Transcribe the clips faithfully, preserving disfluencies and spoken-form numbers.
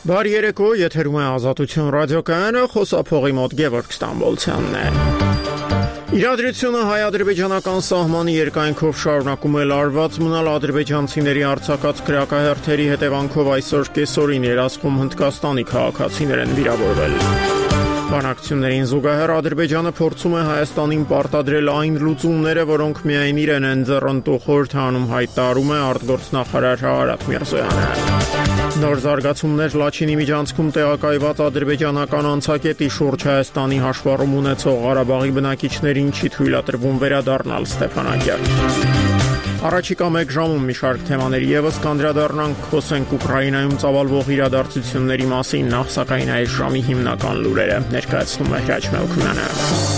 Բարի երեկո, եթերում է Ազատություն ռադիոկայանը, խոսափողի մոտ Գևորգ Ստամբոլցյանն է։ Իրադրությունը հայ-ադրբեջանական սահմանի երկայնքով շարունակում է լարված մնալ ադրբեջանցիների արձակած քրեակահերթերի հետևանքով այսօր կեսօրին Երասխում Հնդկաստանի քաղաքացիներ են վիրավորվել։ Բանակցություններին զուգահեռ Ադրբեջանը փորձում է Հայաստանին պարտադրել այն լուծումները, որոնք միայն իրեն են ձեռնտու խորհրդանում հայտարարում է արտգործնախարար Արարատ Միրզոյանը։ Նոր զարգացումներ Լաչինի միջանցքում տեղակայված ադրբեջանական անցակետի շուրջ Հայաստանի հաշվառում ունեցող Ղարաբաղի բնակիչներին չի թույլատրվում վերադառնալ Ստեփանակերտ։ Առաջիկա մեկ ժամում մի շարք թեմաների ևս կանդրադառնանք, խոսենք Ուկրաինայում ծավալվող իրադարձությունների մասին, նախ սակայն այս ժամի հիմնական լուրերը ներկայացնում է Հրաչ Մելքոնյանը։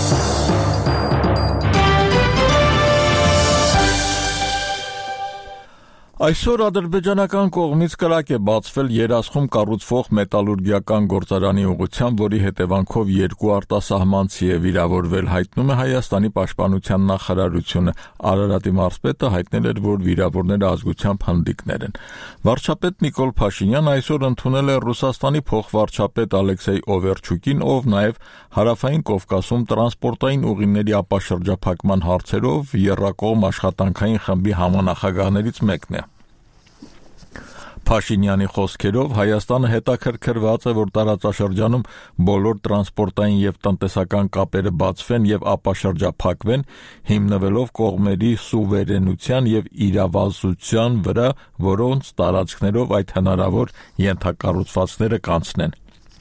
Այսօր ադրբեջանական կողմից կրակ է բացվել Երասխում կառուցվող մետալուրգիական գործարանի ուղղությամբ, որի հետևանքով երկու արտասահմանցի է վիրավորվել, հայտնում է Հայաստանի պաշտպանության նախարարությունը։ Արարատի մարզպետը հայտնել էր, որ վիրավորները ազգությամբ հնդիկներ են։ Վարչապետ Նիկոլ Փաշինյանը այսօր ընդունել է Ռուսաստանի փոխվարչապետ Ալեքսեյ Օվերչուկին, ով նաև Հարավային Կովկասում տրանսպորտային ուղիների ապաշրջափակման հարցերով եռակողմ աշխատանքային խմբի համանախագահներից մեկն է։ Փաշինյանի խոսքերով Հայաստանը հետաքրքրված է, որ տարածաշրջանում բոլոր տրանսպորտային եւ տնտեսական կապերը բացվեն եւ ապաշրջափակվեն, հիմնվելով կողմերի սուվերենության եւ իրավազության վրա, որոնց տարածքներով այդ հնարավոր ենթակառուցվածքները կանցնեն։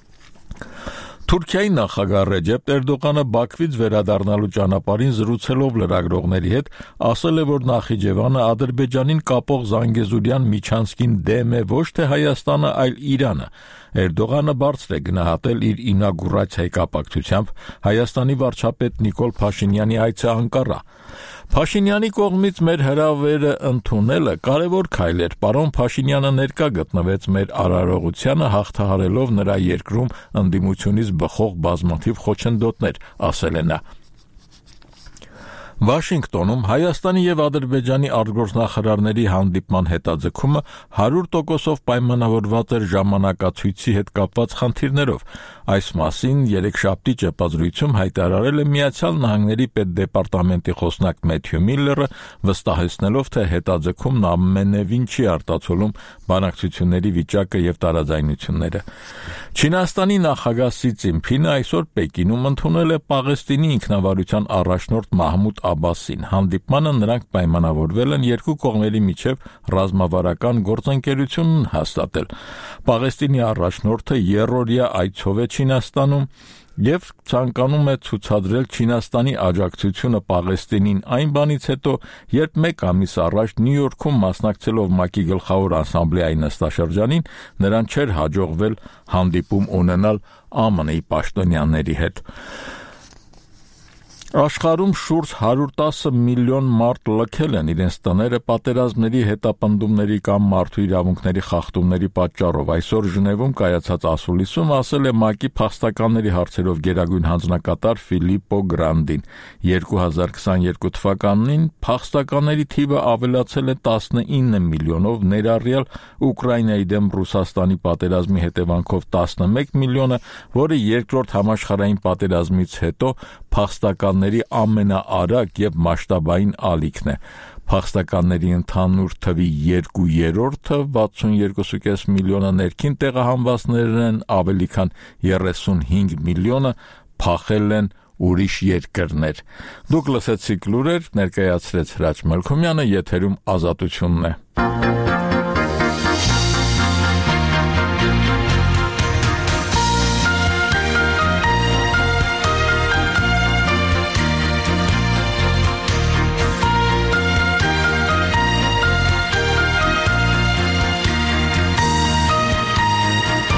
Թուրքիայի նախագահ Ռեջեփ Էրդողանը Բաքվից վերադառնալու ճանապարհին զրուցելով լրագրողների հետ ասել է, որ Նախիջևանը Ադրբեջանին կապող Զանգեզուրյան միջանցքին դեմ է ոչ թե Հայաստանը, այլ Իրանը։ Էրդողանը բարձր է գնահատել իր ինագուրացիայի կապակցությամբ Հայաստանի վարչապետ Նիկոլ Փաշինյանի այցը Անկարա։ Փաշինյանի կողմից մեր հրավերը ընդունելը կարևոր քայլ էր։ Պարոն Փաշինյանը ներկա գտնվեց մեր արարողությանը, հաղթահարելով նրա երկրում ընդդիմությունից բխող բազմաթիվ խոչընդոտներ, ասել է նա։ Վաշինգտոնում Հայաստանի եւ Ադրբեջանի արտգործնախարարների հանդիպման հետաձգումը հարյուր տոկոսով պայմանավորված էր ժամանակացույցի հետ կապված խնդիրներով։ Այս մասին երեքշաբթի ճեպազրույցում հայտարարել է Միացյալ Նահանգների պետդեպարտամենտի խոսնակ Մեթյու Միլլերը, վստահեցնելով, թե հետաձգումն ամենևին չի արտացոլում բանակցությունների վիճակը եւ տարաձայնությունները։ Չինաստանի նախագահ Սի Ցզինփինը այսօր Պեկինում ընդունել է Պաղեստինի ինքնավարության առաջնորդ Մահմուդ Աբասին։ Հանդիպմանը նրանք պայմանավորվել են երկու կողմերի միջև ռազմավարական գործընկերություն հաստատել։ Պաղեստինի առաջնորդը եռօրյա այցով է Չինաստանում եւ ցանկանում է ցուցադրել Չինաստանի աջակցությունը Պաղեստինին այն բանից հետո, երբ մեկ ամիս առաջ Նյու Յորքում մասնակցելով ՄԱԿ-ի գլխավոր ասամբլեայի նստաշրջանին նրան չէր հաջողվել հանդիպում ունենալ ԱՄՆ-ի պաշտոնյաների հետ։ Աշխարհում շուրջ հարյուր տասը միլիոն մարդ լքել են իրենց տները պատերազմների, հետապնդումների կամ մարդու իրավունքների խախտումների պատճառով։ Այսօր Ժնևում կայացած ասուլիսում ասել է ՄԱԿ-ի փախստականների հարցերով գերագույն հանձնակատար Ֆիլիպպո Գրանդին։ երկու հազար քսաներկու թվականին փախստականների թիվը ավելացել է տասնինը միլիոնով, ներառյալ Ուկրաինայի դեմ Ռուսաստանի պատերազմի հետևանքով տասնմեկ միլիոնը, որը երկրորդ համաշխարհային պատերազմից հետո փախստականների ամենաարագ եւ մասշտաբային ալիքն է։ Փախստականների ընդհանուր թվի երկու երրորդը վաթսունյոթ կόμμα պենս միլիոնը ներքին տեղահանվածներ են, ավելի քան երեսունհինգ միլիոնը փախել են ուրիշ երկրներ։ Դուք լսեցիք լուրեր, ներկայացրեց Հրաչ Մելքոնյանը, եթերում Ազատությունն է։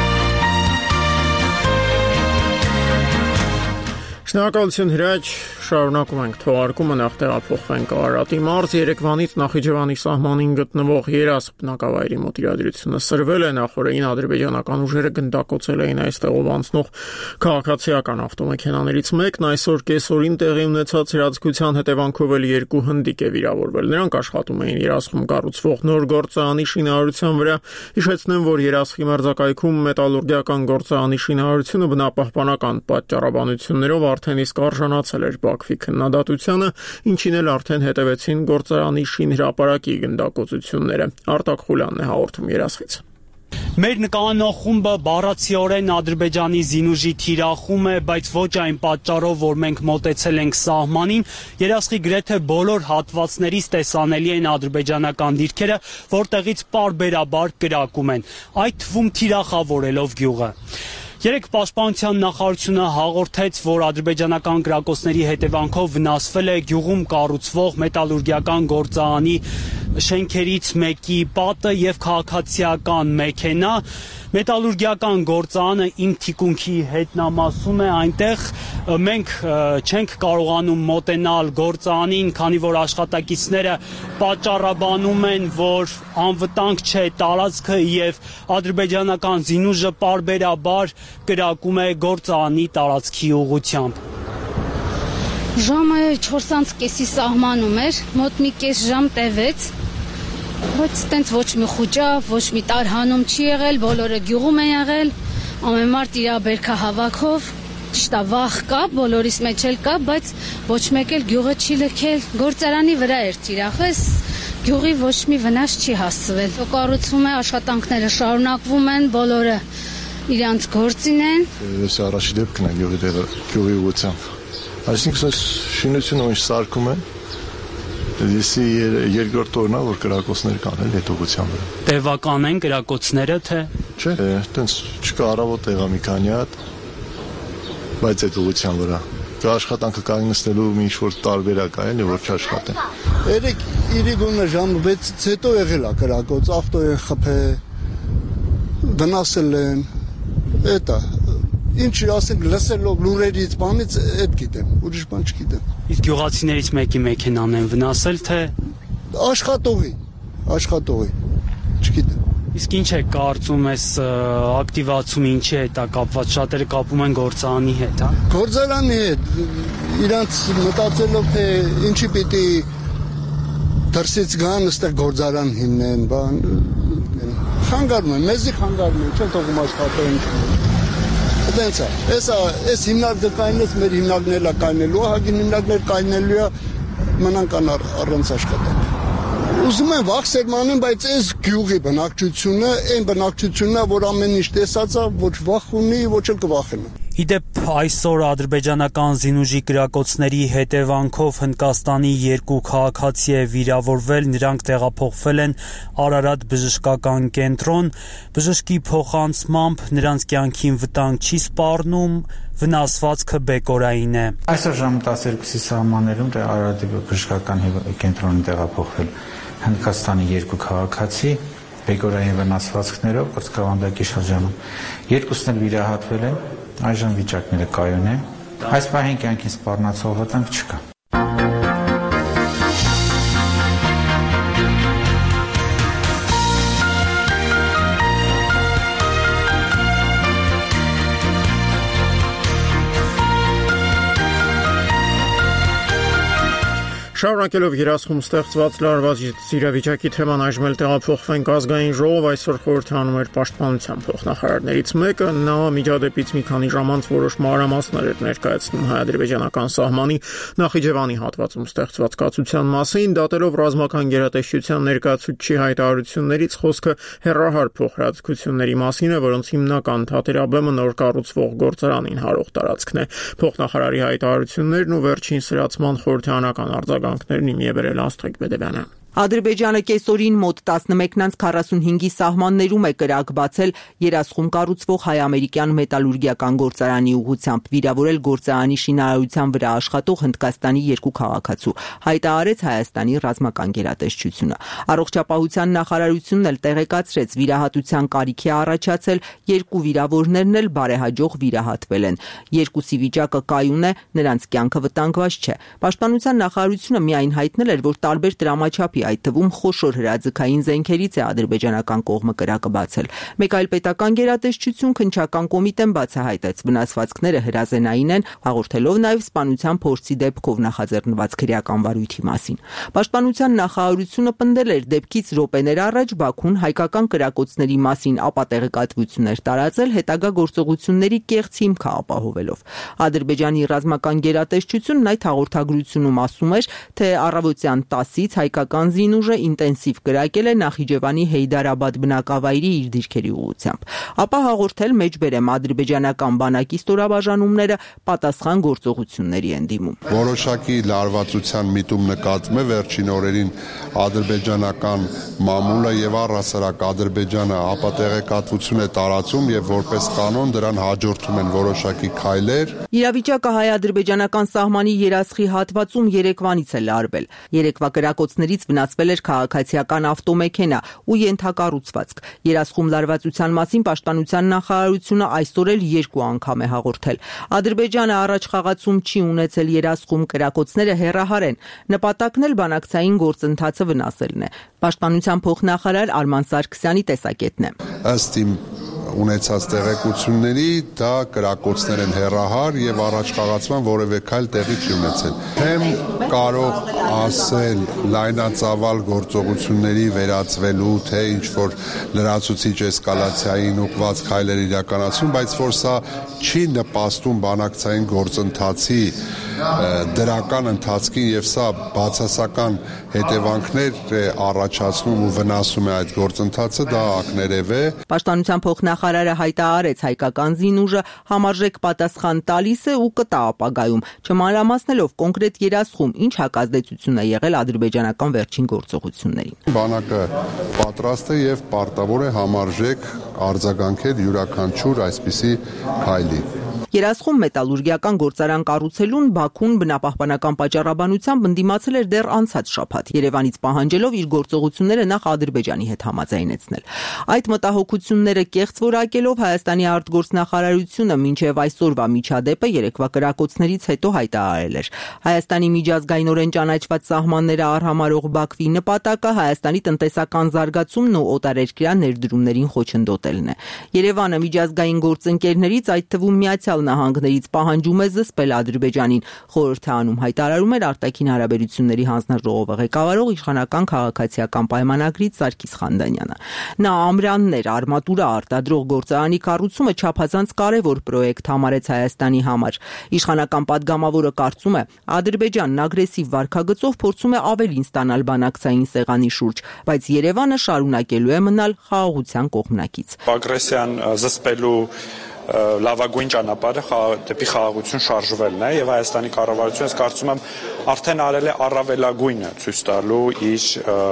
Շնորհակալություն Հրաչ, շարունակում ենք թողարկումը, նախ տեղափոխվենք Արարատի մարզ։ Երեկվանից Նախիջևանի սահմանին գտնվող Երասխ բնակավայրի մոտ իրադրությունը սրվել է։ Նախորդին ադրբեջանական ուժերը գնդակոծել էին այստեղով անցնող քաղաքացիական ավտոմեքենաներից մեկն, այսօր կեսօրին տեղի ունեցած հրաձգության հետևանքով էլ երկու հնդիկ է վիրավորվել։ Նրանք աշխատում էին Երասխում կառուցվող նոր գործարանի շինարարության վրա։ Հիշեցնեմ, որ Երասխի մերձակայքում մետալուրգիական գործարանի շինարարությունը բնապահպանական պատճառաբանություններով արդեն իսկ արժանացել էր Բաքվի քննադատությանը, ինչին էլ արդեն հետևեցին գործարանի շինհրապարակի գնդակոծությունները։ Արտակ Խուլյանն է հաղորդում Երասխից։ Մեր նկարանախումբը բառացիորեն Ադրբեջանի զինուժի թիրախում է, բայց ոչ այն պատճառով, որ մենք մոտեցել ենք սահմանին, Երասխի գրեթե բոլոր հատվածներից տեսանելի են ադրբեջանական դիրքերը, որտեղից պարբերաբար կրակում են, այդ թվում թիրախավորելով գյուղը։ Երեք պաշտպանության նախարարությունը հաղորդեց, որ ադրբեջանական կրակոցների հետևանքով վնասվել է գյուղում կառուցվող մետալուրգիական գործարանի շենքերից մեկի պատը եւ քաղաքացիական մեքենա։ Մետալուրգիական գործարանը իմ թիկունքի հետնամասում է, այնտեղ մենք չենք կարողանում մոտենալ գործարանին, քանի որ աշխատակիցները պատճառաբանում են, որ անվտանգ չէ տարածքը եւ ադրբեջանական զինուժը պարբերաբար կրակում է գործարանի տարածքի ուղղությամբ։ Ժամը չորս կեսի սահմանում էր, մոտ մի կես ժամ տևեց, բայց տենց ոչ մի խուճապ, ոչ մի տարհանում չի եղել, բոլորը գյուղում են եղել, ամեն մարդ իր բերքա հավաքով, ճիշտ է վախ կա, բոլորիս մեջ էլ կա, բայց ոչ մեկ էլ գյուղը չի լքել, գործարանի վրա էր թիրախես, գյուղի ոչ մի վնաս չի հասցվել։ Կառուցվում է, աշխատանքները շարունակվում են, բոլորը իրանց գործին են։ Ես առաջի դեպքն է գյուղի տեղը, գյուղի ուղղությամբ։ Այսինքն շինությունը ինչ սարքում են, Դեսի երկրորդ օրնա, որ կրակոցներ կան էլ այդ ուղղությամբ վրա։ Տևական են կրակոցները, թե։ Չէ, տենց չկա առավոտ եղա մի քանի հատ, բայց այդ ուղղությամբ վրա։ Դա աշխատանքը կանգնեցնելու մի ինչ-որ տարբերակ է, էլի որ չաշխատեն։ Երեք իրիգոնը ժամը վեցից հետո եղել է կրակոց, ավտո են խփել, վնասել են, էտա։ Ինչ ասենք լսելով լուրերից բանից այդ գիտեմ, ուրիշ բան չգիտեմ։ Իսկ գյուղացիներից մեկի մեքենան են վնասել, թե աշխատողի, աշխատողի, չգիտեմ։ Իսկ ինչ է կարծում ես ակտիվացումը ինչի հետ է կապված, շատերը կապում են գործարանի հետ, հա։ Գործարանի հետ, իրանց մտածելով թե ինչի պիտի դրսից գան, այստեղ գործարան հիմնեն, բան խանգարում են, մեզի խանգարում են, չեն թողում աշխատեն։ Դենց է, էսա, էս հիմնարկը կայնեց, մեր հիմնարկներն է կայնելու, հագին հիմնարկներ կայնելու է, մնանք առանց աշխատանք։ Ուզում են վախ սերմանեն, բայց այս գյուղի բնակչությունը, այն բնակչությունն է, որ ամեն ինչ տեսած է, ոչ վախ ունի, ոչ էլ կվախենա։ Իդեպ այսօր ադրբեջանական զինուժի կրակոցների հետևանքով Հնդկաստանի երկու քաղաքացի է վիրավորվել, նրանք տեղափոխվել են Արարատ բժշկական կենտրոն, բժշկի փոխանցմամբ նրանց կյանքին վտանգ չի սպառնում, վնասվածքը բեկորային է։ Այսօր ժամը տասներկուսի սահմաններում Արարատի բժշկական կենտրոնին տեղափոխվել Հնդկաստանի երկու քաղաքացի բեկորային վնասվածքներով կրծքավանդակի շրջանում։ Երկուսն էլ վիրահատվել են, այժմ վիճակները կայուն է։ Այս պահին կյանքին սպառնացող վտանգ չկա։ Շարունակելով Երասխում ստեղծված լարված իրավիճակի թեման այժմ էլ տեղափոխվենք ազգային ժողով, այսօր խորհրդանում էր պաշտպանության փոխնախարարներից մեկը, նա միջադեպից մի քանի ժամ անց որոշ մանրամասներ էր ներկայացնում հայ-ադրբեջանական սահմանի Նախիջևանի հատվածում ստեղծված կացության մասին, դատելով ռազմական գերատեսչության ներկայացուցչի հայտարարություններից խոսքը հեռահար փոխհրաձգությունների մասին է, որոնց հիմնական թատերաբեմը նոր կառուցվող գործարանին հարող տարածքն է։ Փոխնախարարի հայտարարություններն ու վերջին սրացման խորհրդարանական արձագանքներն իմի է բերել Աստղիկ Բեդևյանը։ Ադրբեջանը կեսօրին մոտ տասնմեկն քառասունհինգի սահմաններում է կրակ բացել երասխում կառուցվող հայ-ամերիկյան մետալուրգիական գործարանի ուղղությամբ, վիրավորել գործարանի շինարարության վրա աշխատող Հնդկաստանի երկու քաղաքացու, հայտարարեց Հայաստանի ռազմական գերատեսչությունը։ Առողջապահության նախարարությունն էլ տեղեկացրեց, վիրահատության կարիք է առաջացել, երկու վիրավորներն էլ բարեհաջող վիրահատվել են։ Երկուսի վիճակը կայուն է, նրանց կյանքը վտանգված չէ։ Պաշտպանության նախարարությունը միայն հայտնել էր, որ տարբեր դրամաչափի, այդ թվում խոշոր հրաձգային զենքերից է ադրբեջանական կողմը կրակը բացել։ Մեկ այլ պետական գերատեսչություն քննչական կոմիտեն բացահայտեց, վնասվածքները հրազենային են, հաղորդելով նաև սպանության փորձի դեպքով նախաձեռնված քրեական վարույթի մասին։ Պաշտպանության նախարարությունը պնդել էր դեպքից րոպեներ առաջ Բաքուն հայկական կրակոցների մասին ապատեղեկատվություններ տարածել հետագա գործողությունների կեղծ հիմքը ապահովելով։ Ադրբեջանի ռազմական գերատեսչությունն այդ հաղորդագրությունում ասում էր, թե առավոտյան տասից հայկական զինուժը ինտենսիվ կրակել է Նախիջևանի Հեյդարաբադ բնակավայրի իր դիրքերի ուղղությամբ։ Ապա հաղորդել մեջբերեմ ադրբեջանական բանակի ստորաբաժանումները պատասխան գործողությունների են դիմում։ Որոշակի լարվածության միտում նկատվում է վերջին օրերին ադրբեջանական մամուլը եւ առհասարակ Ադրբեջանը ապատեղեկատվություն է տարածում եւ որպես կանոն դրան հաջորդում են որոշակի քայլեր։ Իրավիճակը հայ-ադրբեջանական սահմանի երասխի հատվածում երեկվանից է լարվել։ Երեկվա կրակոցներից վնասվել էր քաղաքացիական ավտոմեքենա ու ենթակառուցվածք։ Երասխում լարվածության մասին պաշտպանության նախարարությունը այսօր էլ երկու անգամ է հաղորդել։ Ադրբեջանը առաջ խաղացում չի ունեցել երասխում կրակոցները հեռահար են։ Նպատակն էլ բանակցային գործընթացը վնասելն է։ Պաշտպանության փոխնախարար Արման Սարգսյանի տեսակետն է։ Ըստ իմ ունեցած տեղեկությունների դա կրակոցներ են հեռահար եւ առաջխաղացման որևէ քայլ տեղի չի ունեցել։ Թեմ կարող ասել լայնածավալ գործողությունների վերածվելու, թե ինչ որ լրացուցիչ էսկալացիային ուղղված քայլեր իրականացում, բայց որ սա չի նպաստում բանակցային գործընթացի դրական ընթացքին եւ սա բացասական հետևանքներ է առաջացնում ու վնասում է այդ գործընթացը, դա ակներև է։ Պաշտպանության փոխնախարարը հայտարարեց, հայկական զինուժը համարժեք պատասխան տալիս է ու կտա ապագայում, չմանրամասնելով կոնկրետ երասխում ինչ հակազդեցություն է եղել ադրբեջանական վերջին գործողություններին։ Բանակը պատրաստ է եւ պարտավոր է համարժեք արձագանքել յուրաքանչյուր այսպիսի քայլի։ Երասխում մետալուրգիական գործարան կառուցելուն Բաքուն բնապահպանական պատճառաբանությամբ ընդդիմացել էր դեռ անցած շաբաթ, Երևանից պահանջելով իր գործողությունները նախ Ադրբեջանի հետ համաձայնեցնել։ Այդ մտահոգությունները կեղծ որակելով Հայաստանի արտգործնախարարությունը մինչև այսօրվա միջադեպը երեկվա կրակոցներից հետո հայտարարել էր։ Հայաստանի միջազգայինորեն ճանաչված սահմանները արհամարող Բաքվի նպատակը Հայաստանի տնտեսական զարգացումն ու օտարերկրյա ներդրումներին խոչընդոտելն է։ Երևանը միջազգային գործընկերներից, այդ թվում Միացյալ Նահանգներից պահանջում է զսպել Ադրբեջանին, խորհուրդ է անում, հայտարարում էր արտաքին հարաբերությունների հանձնաժողովը ղեկավարող իշխանական քաղաքացիական պայմանագրից Սարգիս Խանդանյանը։ Նա ամրաններ, արմատուրա արտադրող գործարանի կառուցումը չափազանց կարևոր պրոյեկտ համարեց Հայաստանի համար։ Իշխանական падգամավորը կարծում է, Ադրբեջանն ագրեսիվ վարքագծով փորձում է ավելին ստանալ բանակցային սեղանի շուրջ, բայց Երևանը շարունակելու է մնալ խաղաղության կողմնակից։ Ագրեսիան զսպելու լավագույն ճանապարհը դեպի խաղաղություն շարժվելն է եւ Հայաստանի կառավարությունը, ես կարծում եմ, արդեն արել է առավելագույնը ցույց տալու իր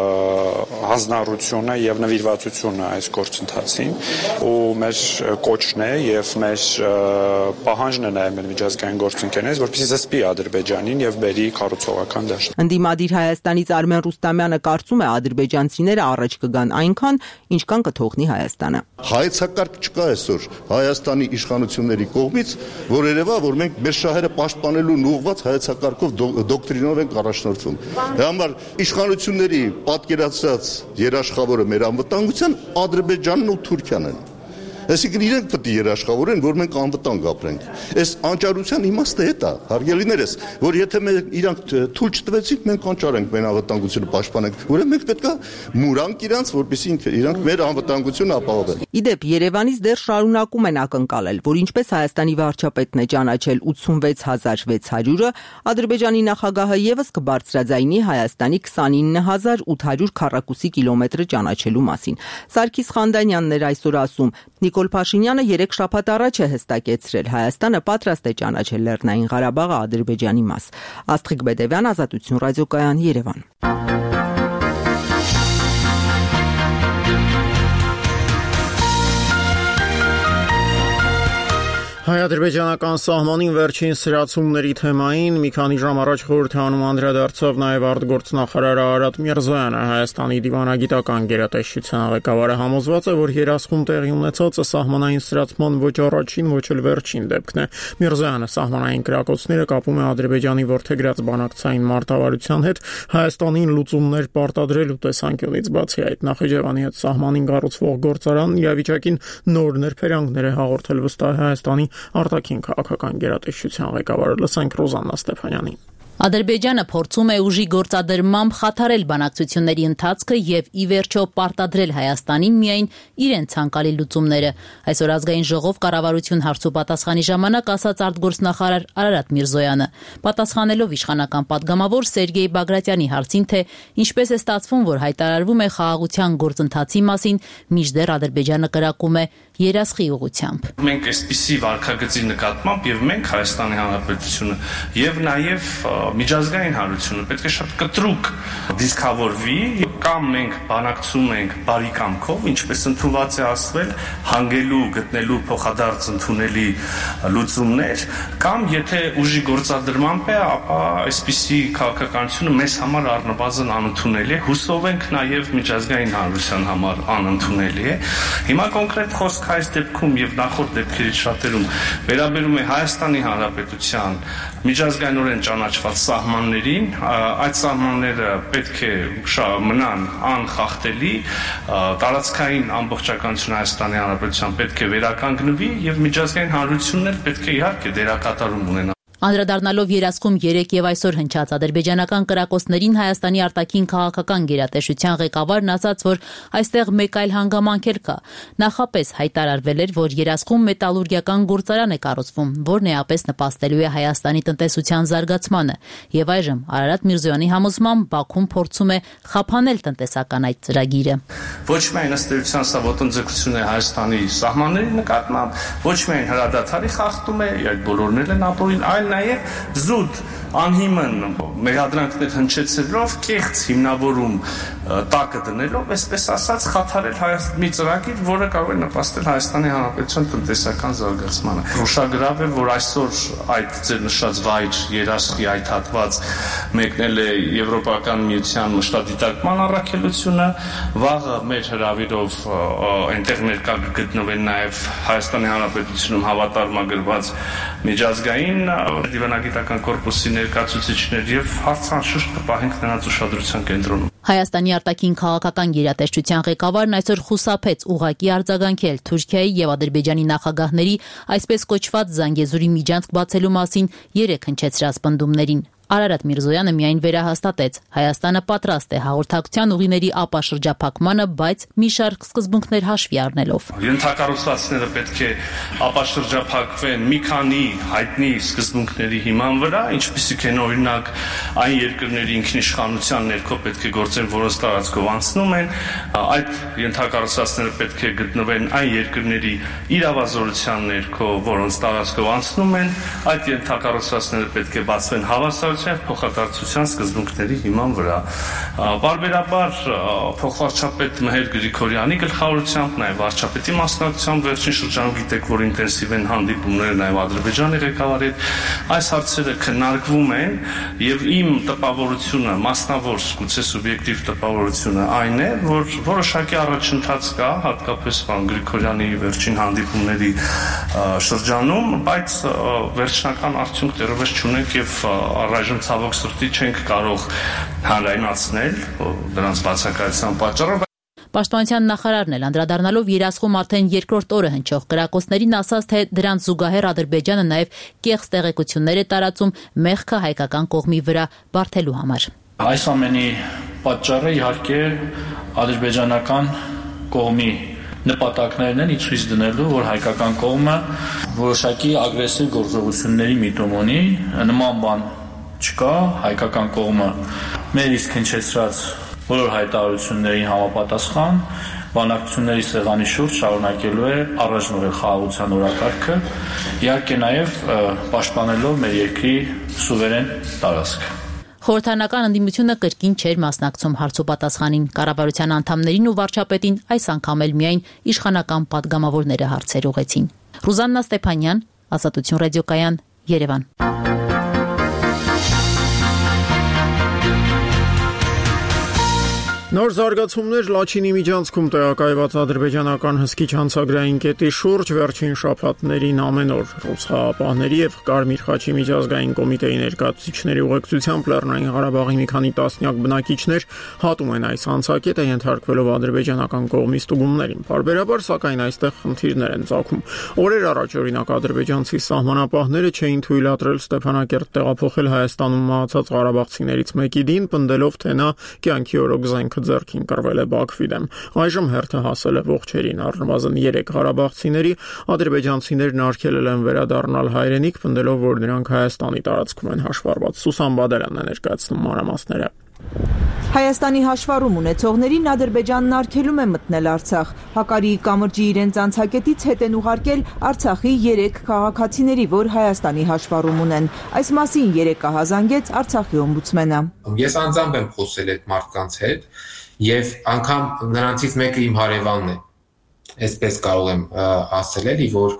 հանձնառությունը եւ նվիրվածությունը այս գործընթացին, ու մեր կոչն է եւ մեր պահանջն է նաեւ մեր միջազգային գործընկերներից, որպեսզի զսպի Ադրբեջանին եւ բերի կառուցողական դաշտ։ Ընդդիմադիր Հայաստանից Արմեն Ռուստամյանը կարծում է, ադրբեջանցիները առաջ կգան այնքան, ինչքան կթողնի Հայաստանը։ Հայեցակարգ չկա այսօր Հայաստանի իշխանությունների կողմից, որ երևա, որ մենք մեր շահերը պաշտպանելուն ուղղված հայեցակարգով դոկտրինով ենք առաջնորդվում։ Դրա համար իշխանությունների պատկերացրած երաշխավորը մեր անվտանգության Ադրբեջանն ու Թուրքիան են։ Այսինքն իրենք պետք է երաշխավորեն, որ մենք անվտանգ ապրենք։ Այս անճարության իմաստը է դա, հարգելիներս, որ եթե մենք իրանք թույլ չտվեցինք, մենք անճարենք մեր անվտանգությունը պաշտպանենք։ Ուրեմն մենք պետք է մուրանք իրանք, որպեսզի իրանք մեր անվտանգությունը ապահովեն։ Իդեպ Երևանից դեռ շարունակում են ակնկալել, որ ինչպես Հայաստանի վարչապետն է ճանաչել ութսունվեց հազար վեց հարյուրը, Ադրբեջանի նախագահը եւս կբարձրաձայնի Հայաստանի քսանինը հազար ութ հարյուր քառակուսի կիլոմետրը ճանաչելու մասին։ Սարգիս Խանդանյանն էր այսօր ասում, Նիկոլ Փաշինյանը երեք շաբաթ առաջ է հստակեցրել, Հայաստանը պատրաստ է ճանաչել Լեռնային Ղարաբաղը Ադրբեջանի մաս։ Աստղիկ Բեդևյան, Ազատություն ռադիոկայան, Երևան։ Հայ-ադրբեջանական սահմանին վերջին սրացումների թեմային մի քանի ժամ առաջ խորհրդանում անդրադարձավ նաև արտգործնախարար Արարատ Միրզոյանը։ Հայաստանի դիվանագիտական գերատեսչության ղեկավարը համոզված է, որ երասխում տեղի ունեցածը սահմանային սրացման ոչ առաջին, ոչ էլ վերջին դեպքն է։ Միրզոյանը սահմանային կրակոցները կապում է Ադրբեջանի որդեգրած բանակցային մարտավարության հետ Հայաստանին լուծումներ պարտադրելու տեսանկյունից։ Բացի այդ, Նախիջևանի հետ սահմանին կառուցվող գործարանն իրավիճակին նոր ներფերանքներ է հաղորդել, վստահ է Հայաստանի արտաքին քաղաքական գերատեսչության ղեկավարը։ Լսենք Ռոզաննա Ստեփանյանին։ Ադրբեջանը փորձում է ուժի գործադրմամբ խաթարել բանակցությունների ընթացքը եւ ի վերջո պարտադրել Հայաստանին միայն իրեն ցանկալի լուծումները։ Այսօր ազգային ժողով կառավարություն հարցուպատասխանի ժամանակ ասաց արտգործնախարար Արարատ Միրզոյանը, պատասխանելով իշխանական падգամավոր Սերգեյ Բագրատյանի հարցին, թե ինչպես է ստացվում, որ հայտարարվում է խաղաղության գործընթացի մասին, մինչդեռ Ադրբեջանը կրակում է երասխի ուղղությամբ։ Մենք այսպիսի վարքագծի նկատմամբ եւ մենք Հայաստանի Հանրապետությունը եւ նաեւ միջազգային հանրությունը պետք է շատ կտրուկ դիսկավորվի, կամ մենք բանակցում ենք բարի կամքով, ինչպես ընդունված է ասվել, հանգելու, գտնելու փոխադարձ ընդունելի լուծումներ, կամ եթե ուժի գործադրմամբ է, ապա այսպիսի քաղաքականությունը մեզ համար առնվազն անընդունելի է, հուսով ենք նաեւ միջազգային հանրության համար անընդունելի է։ Հիմա կոնկրետ խոսք այս դեպքում եւ նախորդ դեպքերից շատերում վերաբերում է Հայաստանի Հանրապետության միջազգայինորեն ճանաչված սահմաններին, այդ սահմանները պետք է մնան անխախտելի, տարածքային ամբողջականություն Հայաստանի Հանրապետության պետք է վերականգնվի եւ միջազգային հանրությունն էլ պետք է իհարկե դերակատարում ունենա։ Անդրադառնալով երասխում երեկ եւ այսօր հնչած ադրբեջանական կրակոցներին Հայաստանի արտաքին քաղաքական գերատեսչության ղեկավարն ասաց, որ այստեղ մեկ այլ հանգամանք էլ կա։ Նախապես հայտարարվել էր, որ երասխում մետալուրգիական գործարան է կառուցվում, որն էապես նպաստելու է Հայաստանի տնտեսության զարգացմանը, եւ այժմ Արարատ Միրզոյանի համոզմամբ Բաքուն փորձում է խափանել տնտեսական այդ ծրագիրը։ Ոչ միայն ըստ էության սա ոտնձգություն է Հայաստանի սահմանների նկատմամբ, ոչ միայն հրադադարի խախտում է, այդ բոլորն են ապօրին, այլ նաև զուտ անհիմն մեղադրանքներ հնչեցելով, կեղծ հիմնավորում տակը դնելով, այսպես ասած, խաթարել Հայաստանի ծրագիր, որը կարող է նպաստել Հայաստանի Հանրապետության տնտեսական զարգացմանը։ Ուշագրավ է, որ այսօր այդ ձեր նշած վայր երասխի այդ հատված մեկնել է Եվրոպական միության մշտադիտարկման առաքելությունը, վաղը մեր հրավիրով այնտեղ ներկա կգտնվեն նաև Հայաստանի Հանրապետությունում հավատարմագրված միջազգային դիվանագիտական կորպուսի ներկայացուցիչներ եւ հարցանշուշտ կպահենք նրանց ուշադրության կենտրոնում։ Հայաստանի արտաքին քաղաքական գերատեսչության ղեկավարն այսօր խուսափեց ուղղակի արձագանքել Թուրքիայի եւ Ադրբեջանի նախագահների այսպես կոչված Զանգեզուրի միջանցք բացելու մասին երեք հնչեցրած պնդումներին։ Արարատ Միրզոյանը միայն վերահաստատեց. Հայաստանը պատրաստ է հաղորդակցության ուղիների ապաշրջափակմանը, բայց մի շարք սկզբունքներ հաշվի առնելով։ Ենթակառուցվածքները պետք է ապաշրջափակվեն մի քանի հայտնի սկզբունքների հիման վրա, ինչպիսիք են օրինակ այն երկրների ինքնիշխանության ներքո պետք է գործեն, որոնց տարածքով անցնում են, այդ ենթակառուցվածքները պետք է գտնվեն այն երկրների իրավազորության ներքո, որոնց տարածքով անցնում են, այդ ենթակառուցվածքները պետք է բացվեն հավասար փոխադարձության սկզբունքների հիման վրա։ Բարբերաբար փոխվարչապետ Մհեր Գրիգորյանի գլխավորությամբ, նաև վարչապետի մասնակցությամբ վերջին շրջանում գիտեք, որ ինտենսիվ են հանդիպումները նաև Ադրբեջանի ղեկավարի հետ, այս հարցերը քննարկվում են եւ իմ տպավորությունը, մասնավոր գուցե սուբյեկտիվ տպավորությունը այն է, որ որոշակի առաջընթաց կա, հատկապես պարոն Գրիգորյանի վերջին հանդիպումների շրջանում, բայց վերջնական արդյունք դեռևս չունենք եւ առայժմ ցավոք սրտի չենք կարող հանրայնացնել դրանց բացակայության պատճառով։ Պաշտպանության նախարարն էլ անդրադառնալով երասխում արդեն երկրորդ օրը հնչող կրակոցներին ասաց, թե դրանց զուգահեռ Ադրբեջանը նաև կեղծ տեղեկություններ է տարածում մեղքը հայկական կողմի վրա բարթելու համար։ Այս ամենի պատճառը իհարկե ադրբեջանական կողմի նպատակներն են ցույց դնելու, որ հայկական կողմը որոշակի ագրեսիվ գործողությունների միտում ունի, նման բան չկա, հայկական կողմը մեր իսկ հնչեցրած բոլոր հայտարարություններին համապատասխան բանակցությունների սեղանի շուրջ շարունակելու է առաջնորդել խաղաղության օրակարգը, իհարկե նաև պաշտպանելով մեր երկրի սուվերեն տարածքը։ Խորհրդարանական ընդդիմությունը կրկին չէր մասնակցում հարցուպատասխանին, կառավարության անդամներին ու վարչապետին այս անգամ էլ միայն իշխանական падգամավորները հարցեր ուղղեցին։ Ռուզաննա Ստեփանյան, Ազատություն ռադիոկայան, Երևան։ Նոր զարգացումներ Լաչինի միջանցքում տեղակայված ադրբեջանական հսկիչ հանցագրային կետի շուրջ վերջին շաբաթներին ամեն օր ռուս խաղապահների եւ Կարմիր խաչի միջազգային կոմիտեի ներկայացուցիչների ուղեկցությամբ Լեռնային Ղարաբաղի մի քանի տասնյակ բնակիչներ հատում են այս հանցակետը, ենթարկվելով ադրբեջանական կողմի ստուգումներին։ Բարբերաբար, սակայն այստեղ խնդիրներ են ծագում։ Օրեր առաջ օրինակ ադրբեջանցի սահմանապահները չէին թույլատրել Ստեփանակերտ տեղափոխել Հայաստանում մահացած ղարաբաղցիներից մեկի դին, պնդելով, թե նա կյանքի օրոք զենք ձեռքին կռվել է Բաքվի դեմ։ Այժմ հերթը հասել է ողջերին, առնվազն երեք ղարաբաղցիների ադրբեջանցիներն արգելել են վերադառնալ հայրենիք, պնդելով, որ նրանք Հայաստանի տարածքում են հաշվառված։ Սուսան Բադալյանն է ներկայացնում մանրամասները։ Հայաստանի հաշվառում ունեցողներին Ադրբեջանն արգելում է մտնել Արցախ։ Հակարիի կամրջի իրենց անցակետից հետ են ուղարկել Արցախի երեք քաղաքացիների, որ Հայաստանի հաշվառում ունեն։ Այս մասին երեկ ահազանգեց Արցախի օմբուդսմենը։ Ես անձամբ եմ խոսել այդ մարդկանց հետ եւ անգամ նրանցից մեկը իմ հարևանն է։ Այսպես կարող եմ ասել էլի, որ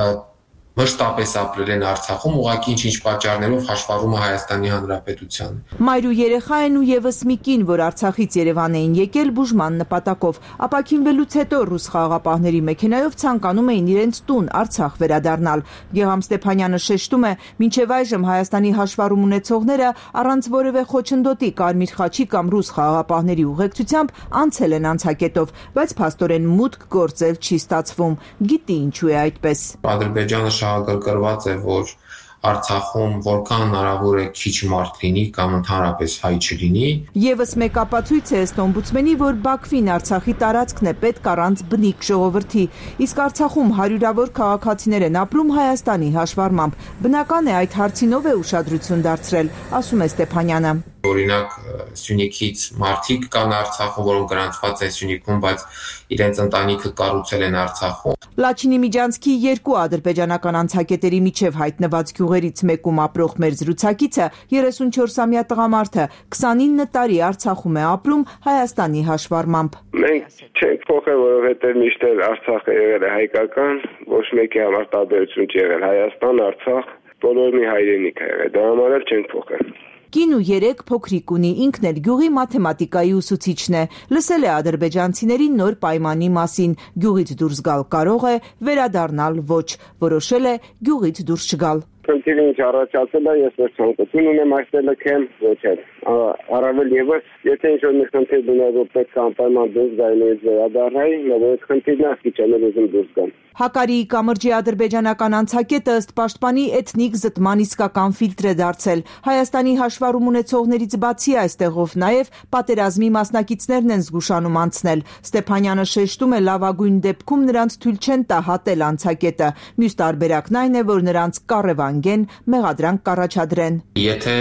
մշտապես ապրել են Արցախում, ուղղակի ինչ-ինչ պատճառներով հաշվառում է Հայաստանի Հանրապետությանը։ Մայր ու երեխա են ու եւս մի կին, որ Արցախից Երևան էին եկել բուժման նպատակով։ Ապաքինվելուց հետո ռուս խաղաղապահների մեքենայով ցանկանում էին իրենց տուն Արցախ վերադառնալ։ Գեհամ Ստեփանյանը շեշտում է, մինչև այժմ Հայաստանի հաշվառում ունեցողները առանց որևէ խոչընդոտի Կարմիր խաչի կամ ռուս խաղաղապահների ուղեկցությամբ անցել են անցակետով, բայց փաստորեն մուտք գործել չի ստացվում։ Գիտի ինչու է այդպես։ Ադրբեջանը շահագրգռված է, որ Արցախում որքան հնարավոր է քիչ մարդ լինի կամ ընդհանրապես հայ չլինի։ Եվս մեկ ապացույց է ըստ օմբուդսմենի, որ Բաքվին Արցախի տարածքն է պետք առանց բնիկ ժողովրդի, իսկ Արցախում հարյուրավոր քաղաքացիներ են ապրում Հայաստանի հաշվառմամբ։ Բնական է այդ հարցին ով է ուշադրություն դարձրել, ասում է Ստեփանյանը։ Օրինակ Սյունիքից մարդիկ կան Արցախում, որոնք գրանցված են Սյունիքում, բայց իրենց ընտանիքը կառուցել են Արցախում։ Լաչինի միջանցքի երկու ադրբեջանական անցակետերի միջև հայտնված գյուղերից մեկում ապրող մեր զրուցակիցը երեսունչորսամյա տղամարդը քսանինը տարի Արցախում է ապրում Հայաստանի հաշվառմամբ։ Մենք չենք փոխել, որովհետև միշտ Արցախը եղել է հայկական, ոչ մեկի համար տարբերություն չի եղել։ Հայաստան, Արցախ, բոլորի հայրենիք է եղել, դա համար էլ չենք փոխել։ Կին ու երեք փոքրիկ ունի, ինքն էլ գյուղի մաթեմատիկայի ուսուցիչն է։ Լսել է ադրբեջանցիների նոր պայմանի մասին։ Գյուղից դուրս գալ կարող է, վերադառնալ ոչ։ Որոշել է գյուղից դուրս չգալ։ Խնդիրը ինչ առաջացել է, ես ես ցանկություն ունեմ այստեղ լքեմ, ոչ էլ։ Առավել եւս, եթե ինչ-որ մի խնդիր դնա, որ պետք է անպայման դուրս գայինից վերադառնայի, նույնիսկ խնդիրն է, քիչ էլ ուզում դուրս գամ։ Հակարիի կամրջի ադրբեջանական անցակետը ըստ պաշտպանի էթնիկ զտման իսկական ֆիլտր է դարձել։ Հայաստանի հաշվառում ունեցողներից բացի այստեղով նաև պատերազմի մասնակիցներն են զգուշանում անցնել։ Ստեփանյանը շեշտում է, լավագույն դեպքում նրանց թույլ չեն տա հատել անցակետը։ Մյուս տարբերակն այն է, որ նրանց կառևանգեն, մեղադրանք կառաջադրեն։ Եթե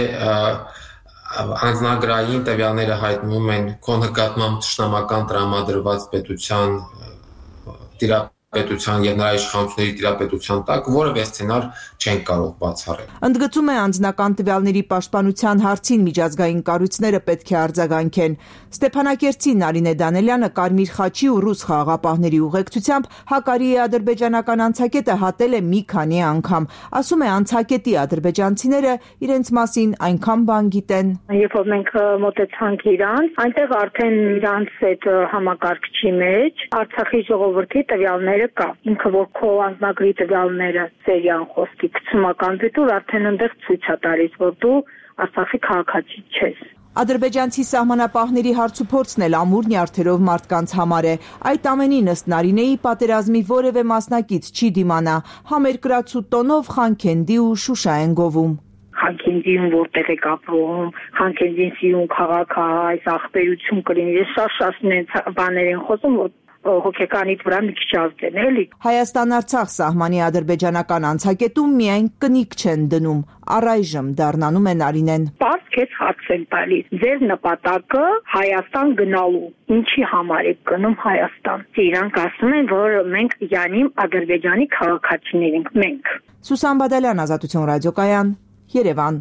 անձնագրային տվյալները հայտնվում են քո նկատմամբ թշնամական տրամադրված պետության տիրապետության եւ նրա իշխանությունների տիրապետության տակ որևէ սցենար չեն կարող բացառել։ Ընդգծում է անձնական տվյալների պաշտպանության հարցին միջազգային կառույցները պետք է արձագանքեն։ Ստեփանակերտցի Նարինե Դանելյանը Կարմիր խաչի ու ռուս խաղաղապահների ուղեկցությամբ Հակարիի ադրբեջանական անցակետը հատել է մի քանի անգամ։ Ասում է, անցակետի ադրբեջանցիները իրենց մասին այնքան բան գիտեն։ Երբ որ մենք մոտեցանք իրան, այնտեղ արդեն իրանց այդ համակարգչի մեջ Արցախի ժողովրդի տվյալները կա։ Ինքը որ քո անձնագրի տվյալները սերիան խոսքի գցումական դիտուր արդեն այնտեղ ցույց է տալիս, որ դու Արցախի քաղաքացի չես։ Ադրբեջանցի սահմանապահների հարցուփորձն էլ ամուր նյարդերով մարդկանց համար է։ Այդ ամենին ըստ Նարինեի պատերազմի որևէ մասնակից չի դիմանա։ Համերկրացու տոնով Խանքենդի ու Շուշա են գովում։ Խանքենդին որտեղ եք ապրում, Խանքենդին սիրուն քաղաք է, այս ախպերություն կլինի։ Ես շատ-շատ բաներ են խոսում, որ հոգեկանից վրա մի քիչ ազդեն, էլի։ Հայաստան-Արցախ սահմանի ադրբեջանական անցակետում միայն կնիկ չեն դնում, առայժմ դառնանում է Նարինեն։ Պարզ քեզ հարց են տալիս, ձեր նպատակը Հայաստան գնալու, ինչի համար եք գնում Հայաստան։ Իրանք ասում են, որ մենք յանի Ադրբեջանի քաղաքացիներ ենք, մենք։ Սուսան Բադալյան, Ազատություն ռադիոկայան, Երևան։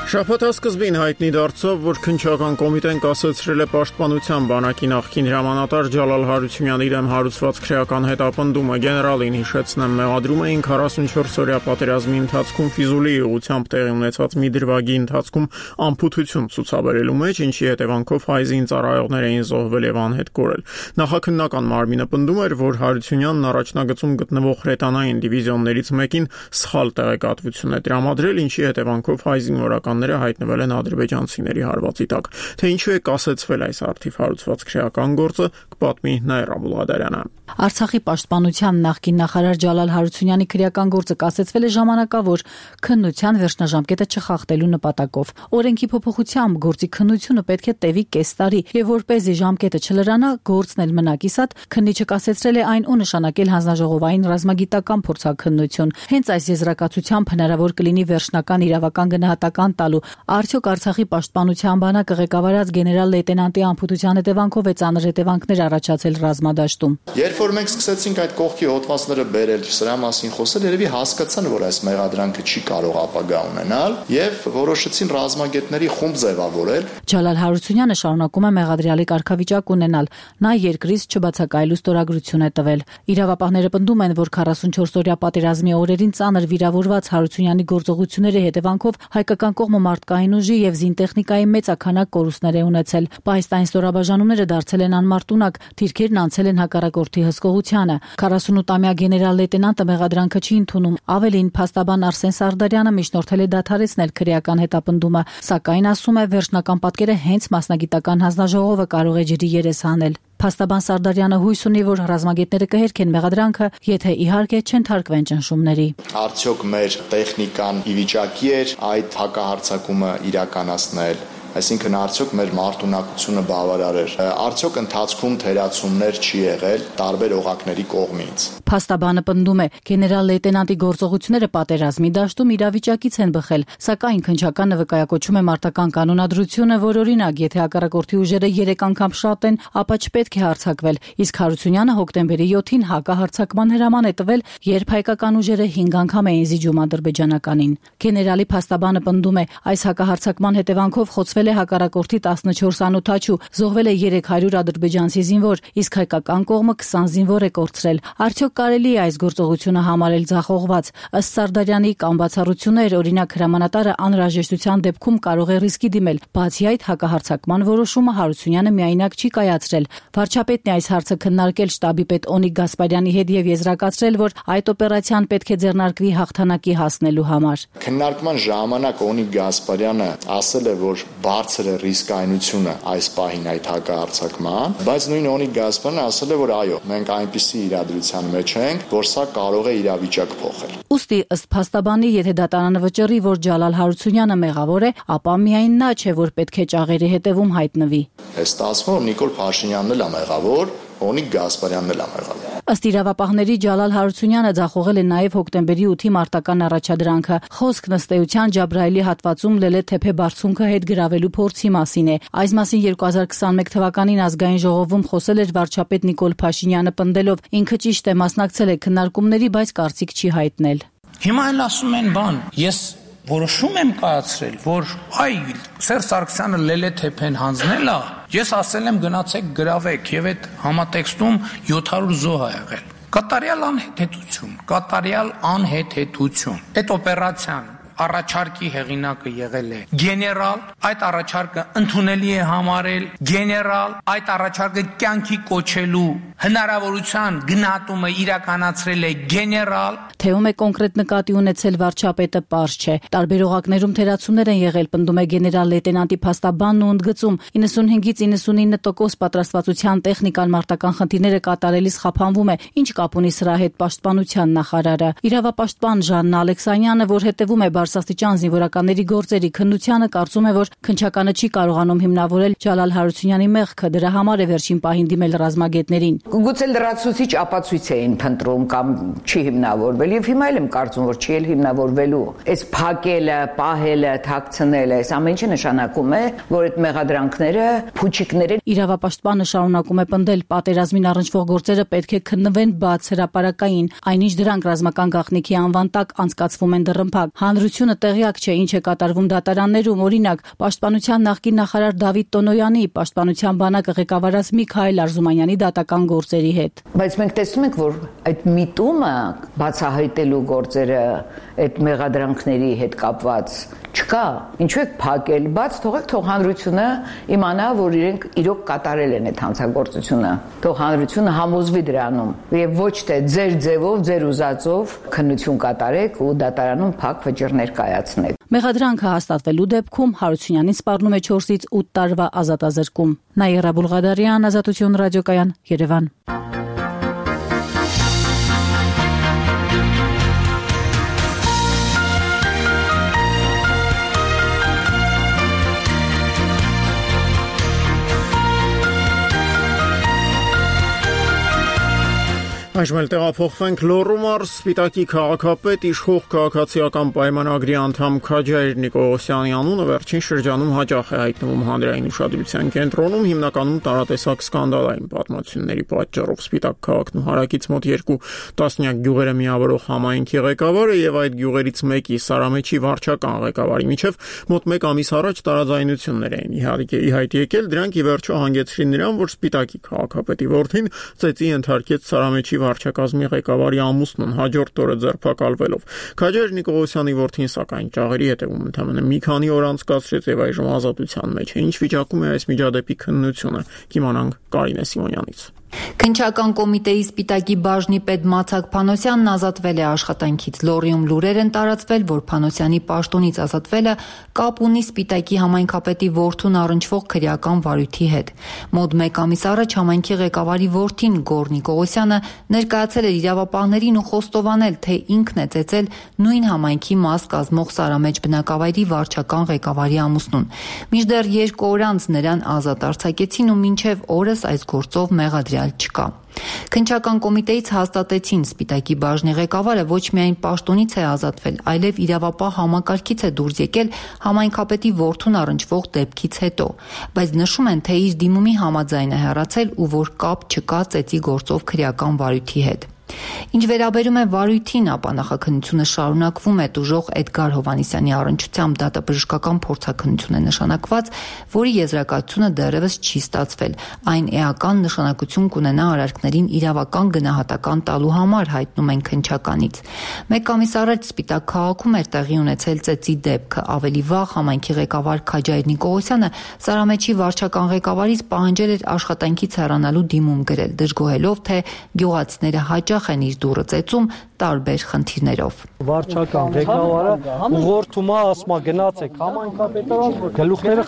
Շաբաթասկզբին հայտնի դարձավ, որ քննչական կոմիտեն կասեցրել է Պաշտպանության բանակի նախկին հրամանատար Ջալալ Հարությունյանի դեմ հարուցված քրեական հետապնդումը։ Գեներալին հիշեցնեմ, մեղադրում էին քառասունչորս-օրյա պատերազմի ընթացքում Ֆիզուլիի ուղղությամբ տեղի ունեցած մի դրվագի ընթացքում անփութություն ցուցաբերելու մեջ, ինչի հետևանքով հայզին ծառայողներ էին զոհվել եւ անհետ կորել։ Նախաքննական մարմինը պնդում էր, որ Հարությունյանն առաջնագծում գտնվող հրետանային դիվիզիոններից մեկին սխալ տեղեկատվություն է տրամադրել, ինչի հետևանքով հայ զինվորականները հայտնվել են ադրբեջանցիների հարվածի տակ։ Թե ինչու է կասեցվել այս արդիվ հարուցված քրեական գործը, կպատմի Նաիրա Բուլղադարյանը։ Արցախի պաշտպանության նախկին նախարար Ջալալ Հարությունյանի քրեական գործը կասեցվել է ժամանակավոր քննության վերջնաժամկետը չխախտելու նպատակով։ Օրենքի փոփոխությամբ գործի քննությունը պետք է տևի կես տարի, եւ որպեսզի ժամկետը չլրանա, գործն էլ մնա կիսատ, քննիչը կասեցրել է այն ու նշանակել հանձնաժողովային ռազմագիտական փորձաքննություն։ Հենց այս եզրակացությամբ հնարավոր կլինի վերջնական իրավական գնահատական տալու։ Արդյոք Արցախի պաշտպանության բանակը ղեկավարած գեներալ լեյտենանտի անփութության հետևանքով է ծանր հետևանքներ առաջացել ռազմադաշտում։ Երբ որ մենք սկսեցինք այդ կողքի հոդվածները բերել, սրա մասին խոսել, երևի հասկացան, որ այս մեղադրանքը չի կարող ապագա ունենալ, եւ որոշեցին ռազմագետների խումբ ձևավորել։ Ջալալ Հարությունյանը շարունակում է մեղադրյալի կարգավիճակ ունենալ։ Նա երկրից չբացակայելու ստորագրություն է տվել։ Իրավապահները պնդում են, որ քառասունչորս-օրյա պատերազմի օրերին ծանր վիրավորված Հարությունյանի գործողությունների հետևանքով հայկական կողմը մարդկային ուժի եւ զինտեխնիկայի մեծաքանակ կորուստներ է ունեցել։ Պահեստային ստորաբաժանումները դարձել են անմարտունակ, թիրքերն անցել են հակառակորդի հսկողությանը։ քառասունութամյա գեներալ լեյտենանտը մեղադրանքը չի ընդունում։ Ավելին, փաստաբան Արսեն Սարդարյանը միջնորդել է դադարեցնել քրեական հետապնդումը, սակայն ասում է, վերջնական պատկերը հենց մասնագիտական հանձնաժողովը կարող է ջրի երես հանել։ Փաստաբան Սարդարյանը հույս ունի, որ ռազմագետները կհերքեն մեղադրանքը, եթե իհարկե չընթարկվեն ճնշումների։ Արդյոք մեր տեխնիկան ի վիճակի էր այդ հակահարձակումը իրականացնել։ Այսինքն արդյոք մեր մարտունակությունը բավարար էր։ Արդյոք ընթացքում թերացումներ չի եղել տարբեր օղակների կողմից։ Փաստաբանը պնդում է, գեներալ լեյտենանտի գործողությունները պատերազմի դաշտում իրավիճակից են բխել, սակայն քննչականը վկայակոչում է մարտական կանոնադրությունը, որ օրինակ, եթե հակառակորդի ուժերը երեք անգամ շատ են, ապա չպետք է հարձակվել։ Իսկ Հարությունյանը հոկտեմբերի յոթին հակահարձակման հրաման է տվել, երբ հայկական ուժերը հինգ անգամ էին զիջում ադրբեջանականին։ Գեներալի փաստաբանը պնդում է, այս հակահարձակման հետևանքով խոցվել է հակառակորդի տասնչորս անօդաչու, զոհվել է երեք հարյուր ադրբեջանցի զինվոր, իսկ հայկական կողմը քսան զինվոր է կորցրել։ Արդյոք կարելի է այս գործողությունը համարել ձախողված։ Ըստ Սարդարյանի կամ բացառություններ, օրինակ հրամանատարը անհրաժեշտության դեպքում կարող է ռիսկի դիմել։ Բացի այդ, հակահարձակման որոշումը Հարությունյանը միայնակ չի կայացրել։ Վարչապետն է այս հարցը քննարկել շտաբի պետ Օնիկ Գասպարյանի հետ եւ եզրակացրել, որ այդ օպերացիան պետք է ձեռնարկվի հաղթանակի հասնելու համար։ Քննարկման ժամանակ Օնիկ Գասպարյանը ասել է, որ բարձր է ռիսկայնությունը այս պահին այդ հակահարձակման, բայց նույն Օնիկ Գասպարյանը ասել է, որ այո, մենք այնպիսի իրադրության մեջ ենք, որ սա կարող է իրավիճակ փոխել։ Ուստի ըստ փաստաբանի, եթե դատարանը վճռի, որ Ջալալ Հարությունյանը մեղավոր է, ապա միայն նա չէ, որ պետք է ճաղերի հետևում հայտնվի։ Է ստացվում, որ Նիկոլ Փաշինյանն էլ է մեղավոր, Օնիկ Գասպարյանն էլ է մեղավոր։ Ըստ իրավապահների Ջալալ Հարությունյանը ձախողել է նաև հոկտեմբերի ութի մարտական առաջադրանքը։ Խոսքն ըստ էության Ջաբրայելի հատվածում Լելե թեփե բարձունքը հետ գրավելու փորձի մասին է։ Այս մասին երկու հազար քսանմեկ թվականին ազգային ժողովում խոսել էր վարչապետ Նիկոլ Փաշինյանը, պնդելով, ինքը ճիշտ է մասնակցել է քննարկումների, բայց կարծիք չի հայտնել։ Հիմա էլ ասում են բան, ես որոշում եմ կայացրել, որ այ Սերժ Սարգսյանը Լելե թեփեն հանձնել է, ես ասել եմ գնացեք գրավեք եւ այդ համատեքստում յոթ հարյուր զոհ ա եղել։ Կատարյալ անհեթեթություն, կատարյալ անհեթեթություն։ Այդ օպերացիան առաջարկի հեղինակը եղել է գեներալ, այդ առաջարկը ընդունելի է համարել գեներալ, այդ առաջարկը կյանքի կոչելու հնարավորության գնահատումը իրականացրել է գեներալ։ Թե ում է կոնկրետ նկատի ունեցել վարչապետը պարզ չէ։ Տարբեր օղակներում թերացումներ են եղել, պնդում է գեներալ լեյտենանտի փաստաբանն ու ընդգծում, իննսունհինգից իննսունինը տոկոս պատրաստվածության տեխնիկան մարտական խնդիրները կատարելիս խափանվում է, ինչ կապ ունի սրա հետ պաշտպանության նախարարը։ Իրավապաշտպան Ժաննա Ալեքսանյանը, որ հետևում է բարձրաստիճան զինվորականների գործերի քննությանը, կարծում է, որ քննչականը չի կարողանում հիմնավորել Ջալալ Հարությունյանի մեղքը, դրա համար է վերջին պահին դիմել ռազմագետներին։ Գուցե լրացուցիչ ապացույց էին փնտրում կամ չի հիմնավորվել, եւ հիմա էլ եմ կարծում, որ չի էլ հիմնավորվելու։ Այս փակելը, պահելը, թաքցնելը, այս ամեն ինչը նշանակում է, որ այդ մեղադրանքները փուչիկներ են։ Իրավապաշտպանը շարունակում է պնդել, պատերազմին առնչվող գործերը պետք է քննվեն բաց հրապարակային, այնինչ դրանք ռազմական գաղտնիքի անվան տակ անցկացվում են դռնփակ։ Հանրություն Հանրությունը տեղյակ չէ ինչ է կատարվում դատարաններում, օրինակ, Պաշտպանության նախկին նախարար Դավիթ Տոնոյանի, Պաշտպանության բանակը ղեկավարած Միքայել Արզումանյանի դատական գործերի հետ։ Բայց մենք տեսնում ենք, որ այդ միտումը բացահայտելու գործերը այդ մեղադրանքների հետ կապված չկա, ինչու եք փակել, բաց թողեք, թող հանրությունը իմանա, որ իրենք իրոք կատարել են այդ հանցագործությունը, թող հանրությունը համոզվի դրանում եւ ոչ թե ձեր ձևով, ձեր ուզածով քննություն կատարեք ու դատարանում փակ վճիռներ կայացնեք։ Մեղադրանքը հաստատվելու դեպքում Հարությունյանին սպառնում է չորսից ութ տարվա ազատազրկում։ Նաիրա Բուլղադարյան, Ազատություն ռադիոկայան, Երևան։ Այժմ էլ տեղափոխվենք Լոռու մարզ, Սպիտակի քաղաքապետ իշխող քաղաքացիական պայմանագրի անդամ Քաջայր Նիկողոսյանի անունը վերջին շրջանում հաճախ է հայտնվում հանրային ուշադրության կենտրոնում, հիմնականում տարատեսակ սկանդալային պատմությունների պատճառով։ Սպիտակ քաղաքն ու հարակից մոտ երկու տասնյակ գյուղերը միավորող համայնքի ղեկավարը եւ այդ գյուղերից մեկի Սարամեչի վարչական ղեկավարի միջև մոտ մեկ ամիս առաջ տարաձայնություններ էին ի հայտ եկել, դրանք ի վերջո հանգեցրին նրան, որ Սպիտակի քաղաքապետի որդին ծեծի ենթարկեց Սարամեչի վարչակազմի ղեկավարի ամուսնուն հաջորդ օրը ձերբակալվելով։ Քաջայր Նիկողոսյանի որդին սակայն ճաղերի հետևում ընդամենը մի քանի օր անցկացրեց եւ այժմ ազատության մեջ է։ Ինչ վիճակում է այս միջադեպի քննությունը, կիմանանք Կարինե Սիմոնյանից։ Քննչական կոմիտեի Սպիտակի բաժնի պետ Մացակ Փանոսյանն ազատվել է աշխատանքից։ Լոռիում լուրեր են տարածվել, որ Փանոսյանի պաշտոնից ազատվելը կապ ունի Սպիտակի համայնքապետի որդուն առնչվող քրեական վարույթի հետ։ Մոտ մեկ ամիս առաջ համայնքի ղեկավարի որդին Գոռ Նիկողոսյանը ներկայացել էր իրավապահներին ու խոստովանել, թե ինքն է ծեծել նույն համայնքի մաս կազմող Սարամեջ բնակավայրի վարչական ղեկավարի ամուսնուն։ Մինչդեռ երկու օր անց նրան ազատ արձակեցին ու մինչև օրս այս գործով մեղադրյալ չկա։ Քննչական կոմիտեից հաստատեցին Սպիտակի բաժնի ղեկավարը ոչ միայն պաշտոնից է ազատվել, այլև իրավապահ համակարգից է դուրս եկել համայնքապետի որդուն առնչվող դեպքից հետո, բայց նշում են, թե իր դիմումի համաձայն է հեռացել ու որ կապ չկա ծեծի գործով քրեական վարույթի հետ։ Ինչ վերաբերում է վարույթին, ապա նախաքննությունը շարունակվում է տուժող Էդգար Հովհաննիսյանի առնչությամբ դատաբժշկական փորձաքննություն է նշանակված, որի եզրակացությունը դեռևս չի ստացվել։ Այն էական նշանակություն կունենա արարքներին իրավական գնահատական տալու համար, հայտնում են քննչականից։ Մեկ ամիս առաջ Սպիտակ քաղաքում էր տեղի ունեցել ծեծի դեպքը։ Ավելի վաղ համայնքի ղեկավար Քաջայր Նիկողոսյանը Սարամեչի վարչական ղեկավարից պահանջել էր աշխատանքից հեռանալու դիմում գրել, դժգոհելով, թե գյուղացիները հաճախ են իր դուռը ծեծում տարբեր խնդիրներով։ Վարչական ղեկավարը ուղղորդում է, ասում է գնացեք համայնքապետարան, գլուխները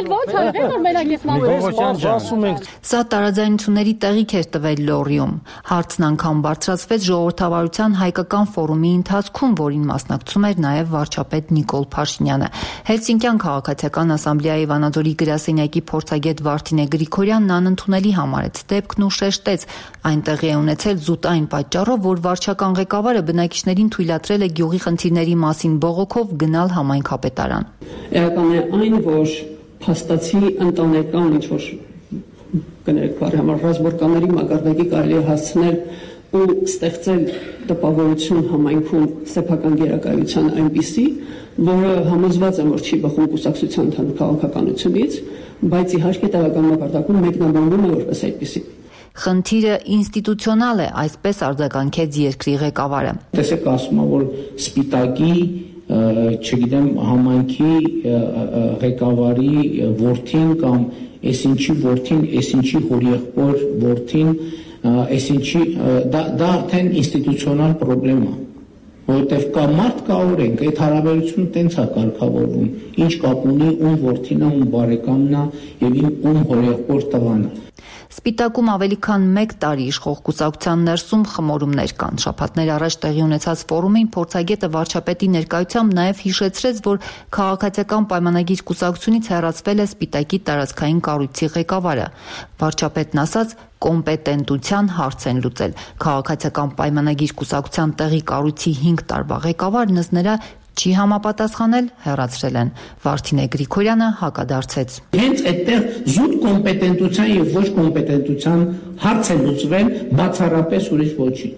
խառնեք։ Սա տարաձայնությունների տեղիք էր տվել Լոռիում։ Հարցն անգամ բարձրացվեց ժողովրդավարության հայկական ֆորումի ընթացքում, որին մասնակցում էր նաև վարչապետ Նիկոլ Փաշինյանը։ Հելսինկյան քաղաքացիական ասամբլեայի Վանաձորի գրասենյակի փորձագետ Վարդինե Գրիգորյանն անընդունելի համարեց դեպքն ու շեշտեց, այնտեղի է ունեցել զուտ այն պատճառով, որ վարչական ղեկավարը բնակիչներին թույլատրել է գյուղի խնդիրների մասին բողոքով գնալ համայնքապետարան։ Էական է այն, որ փաստացի ընտանեկան ինչ որ կներեք բարի համար ռազմորկաների մակարդակի կարելի է հասցնել ու ստեղծել տպավորություն համայնքում սեփական գերակայության այնպիսի, որը համոզված եմ, որ չի բխում կուսակցության ընդհանուր քաղաքականությունից, բայց իհարկե տեղական մակարդակում մեկնաբանվում է որպես այդպիսի։ Խնդիրը ինստիտուցիոնալ է, այսպես արձագանքեց երկրի ղեկավարը։ Տեսեք, ասում եմ, որ Սպիտակի, չգիտեմ, համայնքի ղեկավարի որդին կամ այսինչի որդին, այսինչի հորեղբոր որդին, այսինչի դա դա արդեն ինստիտուցիոնալ խնդրեմ է, որովհետև կա մարդ, կա օրենք, այդ հարաբերությունը տենց է կարգավորվում, ինչ կապ ունի ում որդին է, ում բարեկամն է եւ ում հորեղբոր տղան է։ Սպիտակում ավելի քան մեկ տարի իշխող կուսակցության ներսում խմորումներ կան։ Շաբաթներ առաջ տեղի ունեցած ֆորումին փորձագետը վարչապետի ներկայությամբ նաև հիշեցրեց, որ քաղաքացիական պայմանագիր կուսակցությունից հեռացվել է Սպիտակի տարածքային կառույցի ղեկավարը։ Վարչապետն ասաց, կոմպետենտության հարց են լուծել։ Քաղաքացիական պայմանագիր կուսակցության տեղի կառույցի հինգ տարվա ղեկավարն ըստ նրա չի համապատասխանել, հեռացրել են։ Վարդինե Գրիգորյանը հակադարձեց։ Հենց այդտեղ զուտ կոմպետենտության եւ ոչ կոմպետենտության հարց է լուծվել, բացառապես ուրիշ ոչինչ։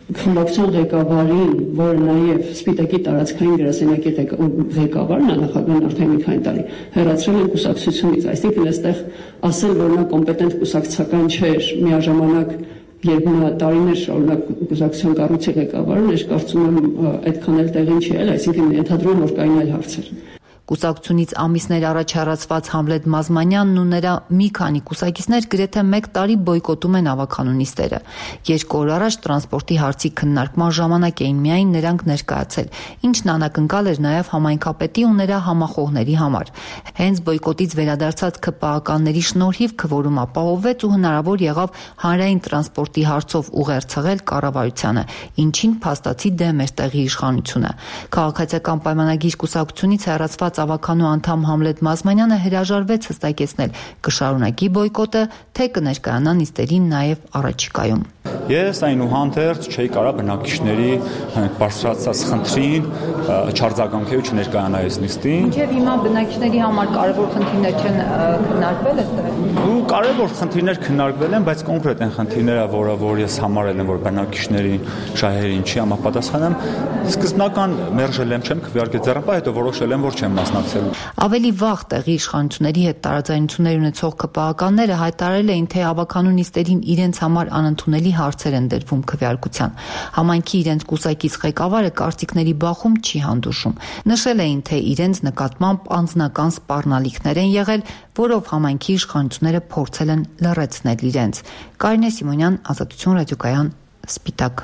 խմբակցության ղեկավարին, որը նաև Սպիտակի տարածքային գրասենյակի ղեկավարն է նախագահն արդեն մի քանի տարի, հեռացրել են կուսակցությունից, այսինքն այստեղ ասել, որ նա կոմպետենտ կուսակցական չէր, միաժամանակ երբ նա տարիներ շարունակ կուսակցության կառույցի ղեկավարն էր, կարծում եմ այդքան էլ տեղին չի ել, այսինքն ենթադրում եմ, որ կային այլ հարցեր։ Կուսակցությունից ամիսներ առաջ հեռացված Համլետ Մազմանյանն ու նրա մի քանի կուսակիցներ գրեթե մեկ տարի բոյկոտում են ավականու նիստերը։ Երկու օր առաջ տրանսպորտի հարցի քննարկման ժամանակ էին միայն նրանք ներկայացել, ինչն անակնկալ էր նաև համայնքապետի ու նրա համախոհների համար։ Հենց բոյկոտից վերադարձած ՔՊԱ-ականների շնորհիվ քվորում ապահովվեց ու հնարավոր եղավ հանրային տրանսպորտի հարցով ուղերձել կառավարությանը, ինչին փաստացի դեմ էր տեղի իշխանությունը։ Քաղաքացիական պայմանագիր կուսակցությունից հեռացված ավականու անդամ Համլետ Մազմանյանը հրաժարվեց հստակեցնել կշարունակի բոյկոտը, թե կներկայանա նիստերին նաև առաջիկայում։ Ես այնուհանդերձ չէի կարող բնակիչների բարձրացած խնդրին չարձագանքել ու չներկայանալ այս նիստին։ Մինչև հիմա բնակիչների համար կարևոր խնդիրներ չեն քննարկվել այստեղ։ Ու կարևոր խնդիրներ քննարկվել են, բայց կոնկրետ են խնդիրները, որը որ ես համարել եմ, որ բնակիչներին շահերին չի համապատասխան եմ, սկզբնական մերժել եմ, չեմ քվեարկել ձեռնպահ, հետո որոշել եմ, որ չեմ մասնակցել։ Ավելի վաղ տեղի իշխանությունների հետ տարաձայնություններ ունեցող ՔՊԱ-ականները հայտարարել էին, թե ավականու նիստերին իրենց համար անընդունելի հարցեր են դրվում քվեարկության։ Համայնքի իրենց կուսակից ղեկավարը կարծիքների բախում չի հանդուրժում։ Նշել էին, թե իրենց նկատմամբ անձնական սպառնալիքներ են եղել, որով համայնքի իշխանությունները փորձել են լռեցնել իրենց։ Կարինե Սիմոնյան, Ազատություն ռադիոկայան, Սպիտակ։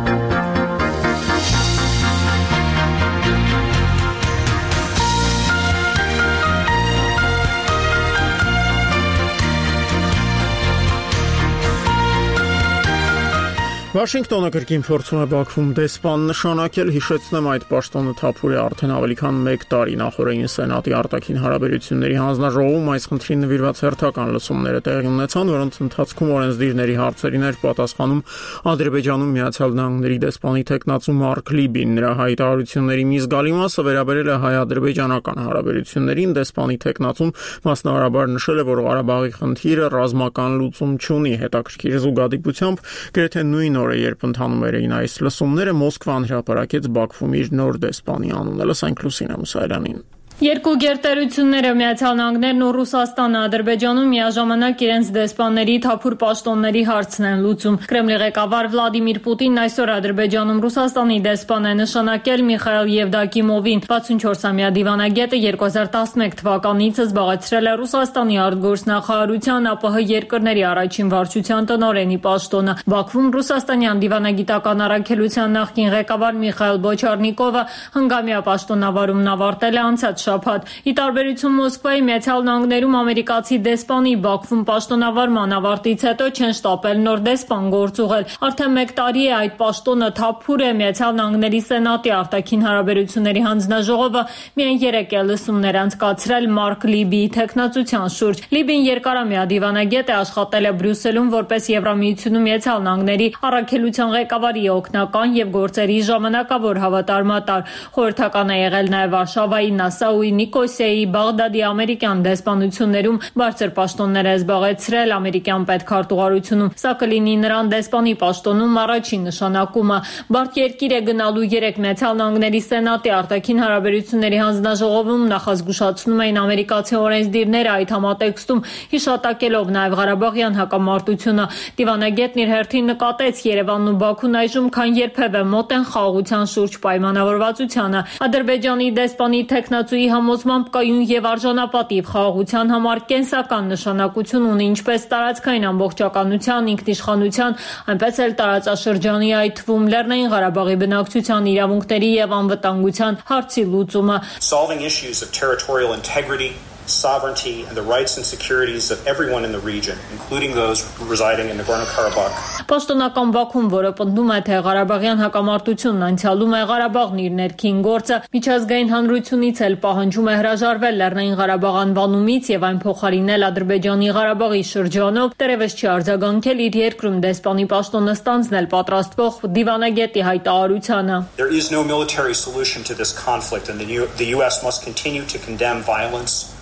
Վաշինգտոնը կրկին փորձում է Բաքվում դեսպան նշանակել, հիշեցնեմ այդ պաշտոնը թափուր է արդեն ավելի քան մեկ տարի նախորդին Սենատի արտաքին հարաբերությունների հանձնաժողովում այս խնդրին նվիրված հերթական լսումները տեղի ունեցան, որոնց ընթացքում օրենսդիրների հարցերին էր պատասխանում Ադրբեջանում Միացյալ Նահանգների դեսպանի տեխնացու Մարկ Լիբին։ Նրա հայտարարությունների մի զգալի մասը վերաբերել է հայ-ադրբեջանական հարաբերություններին։ Դեսպանի տեխնացուն մասնավորաբար նշել է, որ Ղարաբաղի խնդիրը ռազմական լուծում չունի։ Հետաքրքիր զուգադիպությամբ գրեթե նույն օրը, երբ ընթանում էին այս լսումները, Մոսկվան հրապարակեց Բաքվում իր նոր դեսպանի անունը։ Լսենք Լուսինե Մուսայելյանին։ Երկու գերտերությունները Միացյալ Նահանգներն ու Ռուսաստանը Ադրբեջանում միաժամանակ իրենց դեսպանների թափուր պաշտոնների հարցն են լուծում։ Կրեմլի ղեկավար Վլադիմիր Պուտինն այսօր Ադրբեջանում Ռուսաստանի դեսպան է նշանակել Միխայիլ Եվդոկիմովին։ վաթսունչորսամյա դիվանագետը երկու հազար տասնմեկ թվականից զբաղեցրել է Ռուսաստանի արտգործնախարարության ԱՊՀ երկրների առաջին վարչության տնօրենի պաշտոնը։ Բաքվում ռուսաստանյան դիվանագիտական առաքելության նախկին ղեկավար Միխայիլ Բոչարնիկովը հնգամյա պաշտոնավարումն ավարտել է անցած շաբաթ։ Ի տարբերություն Մոսկվայի, Միացյալ Նահանգներում ամերիկացի դեսպանի Բաքվում պաշտոնավարման ավարտից հետո չեն շտապել նոր դեսպան գործուղել։ Արդեն մեկ տարի է այդ պաշտոնը թափուր է։ Միացյալ Նահանգների Սենատի արտաքին հարաբերությունների հանձնաժողովը միայն երեք է լսումներ անցկացրել Մարկ Լիբիի տեխնացության շուրջ։ Լիբին երկարամյա դիվանագետ է, աշխատել է Բրյուսելում որպես Եվրամիությունում Միացյալ Նահանգների առաքելության ղեկավարի օգնական եւ գործերի ժամանակավոր հավատարմատար։ Խորհրդական է եղել նաեւ Վարշավայի, Նասաուի, Նիկոսիայի, Բաղդադի ամերիկյան դեսպանություններում բարձր պաշտոններ է զբաղեցրել ամերիկյան պետքարտուղարությունում։ Սա կլինի նրան դեսպանի պաշտոնում առաջին նշանակումը։ Բարդ երկիր է գնալու երեք Միացյալ Նահանգների Սենատի արտաքին հարաբերությունների հանձնաժողովում նախազգուշացնում էին ամերիկացի օրենսդիրները այդ համատեքստում, հիշատակելով նաև Ղարաբաղյան հակամարտությունը։ Դիվանագետն իր հերթին նկատեց Երևանն ու Բաքուն այժմ քան երբևէ մոտ են խաղաղության շուրջ պայմանավորվածությանը։ Ադրբեջանի դեսպանի տեխնացուի համոզմամբ կայուն եւ արժանապատիվ խաղաղության համար կենսական նշանակություն ունի ինչպես տարածքային ամբողջականության, ինքնիշխանության, այնպես էլ տարածաշրջանի, այդ թվում Լեռնային Ղարաբաղի բնակչության իրավունքների եւ անվտանգության հարցի լուծումը։ Solving issues of territorial integrity, sovereignty and the rights and securities of everyone in the region, including those residing in Nagorno-Karabakh. Պաշտոնական Բաքուն, որը պնդում է, թե Ղարաբաղյան հակամարտությունն անցյալում է, Ղարաբաղն իր ներքին գործը, միջազգային հանրությունից էլ պահանջում է հրաժարվել Լեռնային Ղարաբաղ անվանումից եւ այն փոխարինել Ադրբեջանի Ղարաբաղի շրջանով, դեռևս չի արձագանքել իր երկրում դեսպանի պաշտոնը ստանձնել պատրաստվող դիվանագետի հայտարարությանը։ There is no military solution to this conflict and the U S must continue to condemn violence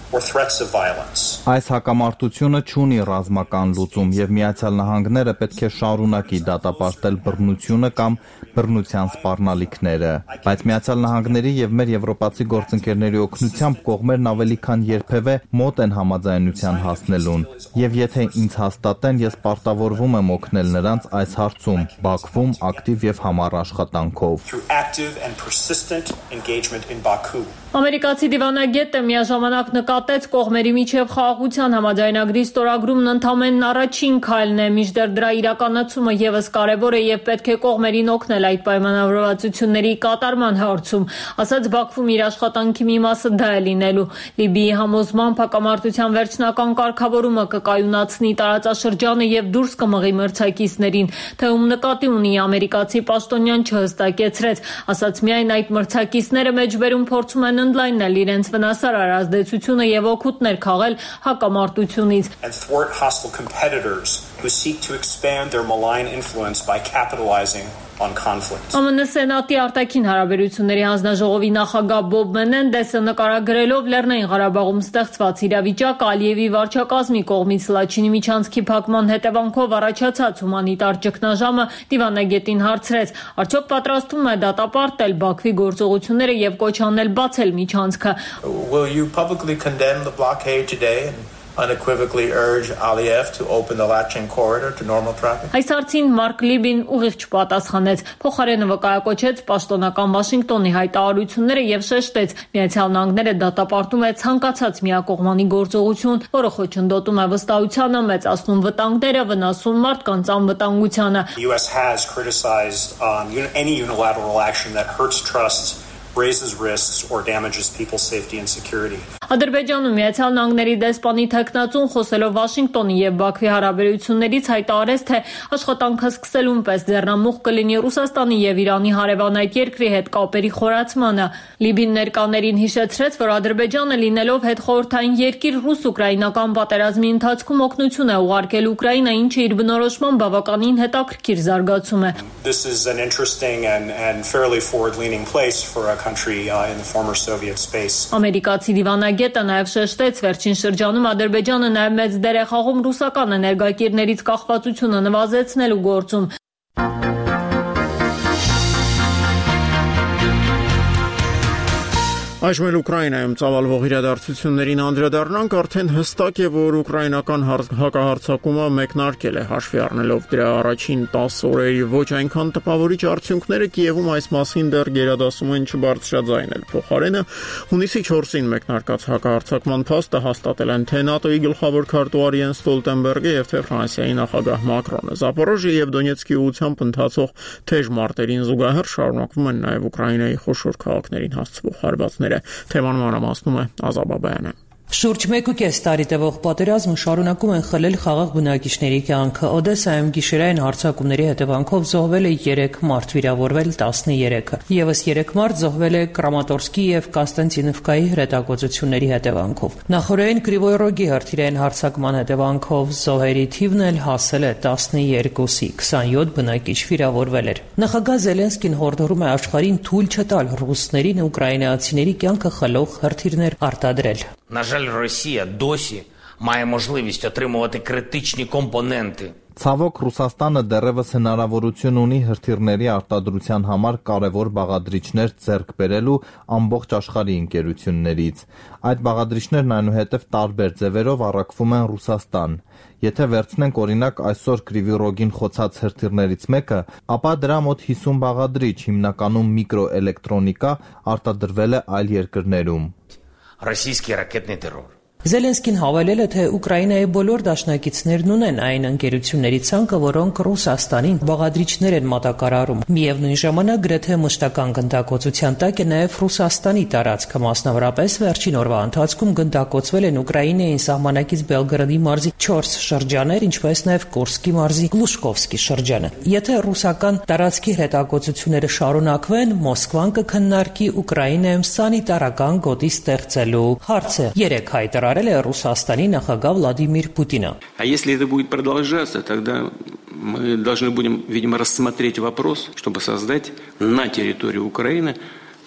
or threats of violence. Այս հակամարտությունը չունի ռազմական լուծում եւ Միացյալ Նահանգները պետք է շարունակի դատապարտել բռնությունը կամ բռնության սպառնալիքները, բայց Միացյալ Նահանգների եւ մեր եվրոպացի գործընկերների օգնությամբ կողմերն ավելի քան երբևէ մոտ են համաձայնության հասնելուն եւ եթե ինձ հաստատեն, ես պարտավորվում եմ օգնել նրանց այս հարցում Բաքվում ակտիվ եւ համառ աշխատանքով։ Ամերիկացի դիվանագետը միաժամանակ նկատեց կողմերի միջև խաղաղության համաձայնագրի ստորագրումն ընդամենն առաջին քայլն է, մինչդեռ դրա իրականացումը եւս կարեւոր է եւ պետք է կողմերին օգնել այդ պայմանավորվածությունների կատարման հարցում, ասաց Բաքվում իր աշխատանքի մի մասը դա է լինելու։ Լիբիայի համոզմամբ հակամարտության վերջնական կարգավորումը կկայունացնի տարածաշրջանը եւ դուրս կմղի մրցակիցներին, թեում նկատի ունի ամերիկացի պաշտոնյան չհստակեցրեց, ասաց միայն այդ մրցակիցները մեջբերում փորձում են ընդլայնել իրենց վնասարար ազդեցությունը եւ օգուտներ քաղել հակամարտությունից։ And thwart hostile competitors who seek to expand their malign influence by capitalizing on conflict. ԱՄՆ Սենատի արտաքին հարաբերությունների հանձնաժողովի նախագահ Բոբ Մենենդեսը նկարագրելով Լեռնային Ղարաբաղում ստեղծված իրավիճակը Ալիևի վարչակազմի կողմից Լաչինի միջանցքի փակման հետևանքով առաջացած հումանիտար ճգնաժամը դիվանագետին հարցրեց. արդյոք պատրաստվում է դատապարտել Բաքվի գործողությունները եւ կոչ անել բացել միջանցքը։ Will you publicly condemn the blockade today and unequivocally urge Aliyev to open the Lachin corridor to normal traffic? Այս հարցին Մարկ Լիբին ուղիղ չպատասխանեց, փոխարենը վկայակոչեց պաշտոնական Վաշինգտոնի հայտարարությունները եւ շեշտեց Միացյալ Նահանգները դատապարտում է ցանկացած միակողմանի գործողություն, որը խոչընդոտում է վստահությանը, մեծացնում վտանգները, վնասում մարդկանց անվտանգությանը։ The U S has criticized um, any unilateral action that hurts trust, raises risks or damages people's safety and security. Ադրբեջանում Միացյալ Նահանգների դեսպանի թեկնածուն խոսելով Վաշինգտոնի եւ Բաքվի հարաբերություններից հայտարարեց, թե աշխատանքը սկսելուն պես ձեռնամուխ կլինի Ռուսաստանի եւ Իրանի հարևան այդ երկրի հետ կապերի խորացմանը։ Լիբին ներկաներին հիշեցրեց, որ Ադրբեջանը լինելով հետխորհրդային երկիր ռուս-ուկրաինական պատերազմի ընթացքում օգնություն է ուղարկել Ուկրաինա, ինչը իր բնորոշմամբ բավականին հետաքրքիր զարգացում է։ This is an interesting and and fairly forward-leaning place for a country uh, in the former Soviet space. Ամերիկացի դիվանագետը նաև շեշտեց վերջին շրջանում Ադրբեջանը նաև մեծ դեր է խաղում ռուսական էներգակիրներից կախվածությունը նվազեցնելու գործում։ Այժմ էլ Ուկրաինայում ծավալվող իրադարձություններին անդրադառնանք, արդեն հստակ է, որ ուկրաինական հակահարձակումը մեկնարկել է, հաշվի առնելով դրա առաջին տասը օրերի ոչ այնքան տպավորիչ արդյունքները, Կիևում այս մասին դեռ գերադասում են չբարձրաձայնել։ Փոխարենը հունիսի չորսին մեկնարկած հակահարձակման փաստը հաստատել են թե ՆԱՏՕ-ի գլխավոր քարտուղար Յենս Ստոլտենբերգը եւ թե Ֆրանսիայի նախագահ Մակրոնը։ Զապորոժիե եւ Դոնեցկի ուղությամբ ընթացող թեժ մարտերին զուգահեռ շարունակվում են նաեւ Ուկրաինայի խոշոր քաղաքներին հասցվող հարվածները։ Թեման մանրամասնում է Ազաբաբայանը։ Շուրջ մեկ ու կես տարի տևող պատերազմը շարունակում են խլել խաղաղ բնակիչների կյանքը։ Օդեսայում գիշերային հարձակումների հետևանքով զոհվել է երեք մարդ, վիրավորվել տասներեքը։ Եվս երեք մարդ զոհվել է Կրամատորսկի եւ Կոստանդինովկայի հրետակոծությունների հետևանքով։ Նախորդային Կրիվոյ Ռոգի հրթիռային հարձակման հետևանքով զոհերի թիվն էլ հասել է տասներկուսի, քսանյոթ բնակիչ վիրավորվել էր։ Նախագահ Զելենսկին հորդորում է աշխարհին թույլ չտալ ռուսներին ուկրաինացիների կյանքը խլող հրթիռներ արտադրել։ На жаль, Росія досі має можливість отримувати критичні компоненти. Ցավոք Ռուսաստանը դեռևս հնարավորություն ունի հրթիռների արտադրության համար կարևոր բաղադրիչներ ձեռք բերելու ամբողջ աշխարհի ընկերություններից։ Այդ բաղադրիչներն այնուհետև տարբեր ձևերով առաքվում են Ռուսաստան։ Եթե վերցնենք օրինակ այսօր Կրիվի Ռոգին խոցած հրթիռներից մեկը, ապա դրա մոտ հիսուն բաղադրիչ, հիմնականում միկրոէլեկտրոնիկա, արտադրվել է այլ երկրներում։ Российский ракетный террор. Զելենսկին հավելել է, թե Ուկրաինայի բոլոր դաշնակիցներն ունեն այն ընկերությունների ցանկը, որոնք Ռուսաստանին բաղադրիչներ են մատակարարում։ Միևնույն ժամանակ գրեթե մշտական գնդակոծության տակ է նաև Ռուսաստանի տարածքը, մասնավորապես վերջին օրվա ընթացքում գնդակոծվել են Ուկրաինային սահմանակից Բելգրադի մարզի չորս շրջաններ, ինչպես նաև Կուրսկի մարզի Գլուշկովսկի շրջանը։ Եթե ռուսական տարածքի հրետակոծությունները շարունակվեն, Մոսկվան կքննարկի Ուկրաինայում սանիտարական գոտի ստեղծելու հարցը։ Երեք հայտարարել Ռուսաստանի նախագահ Վլադիմիր Պուտինը։ А если это будет продолжаться, тогда мы должны будем, видимо, рассмотреть вопрос, чтобы создать на территории Украины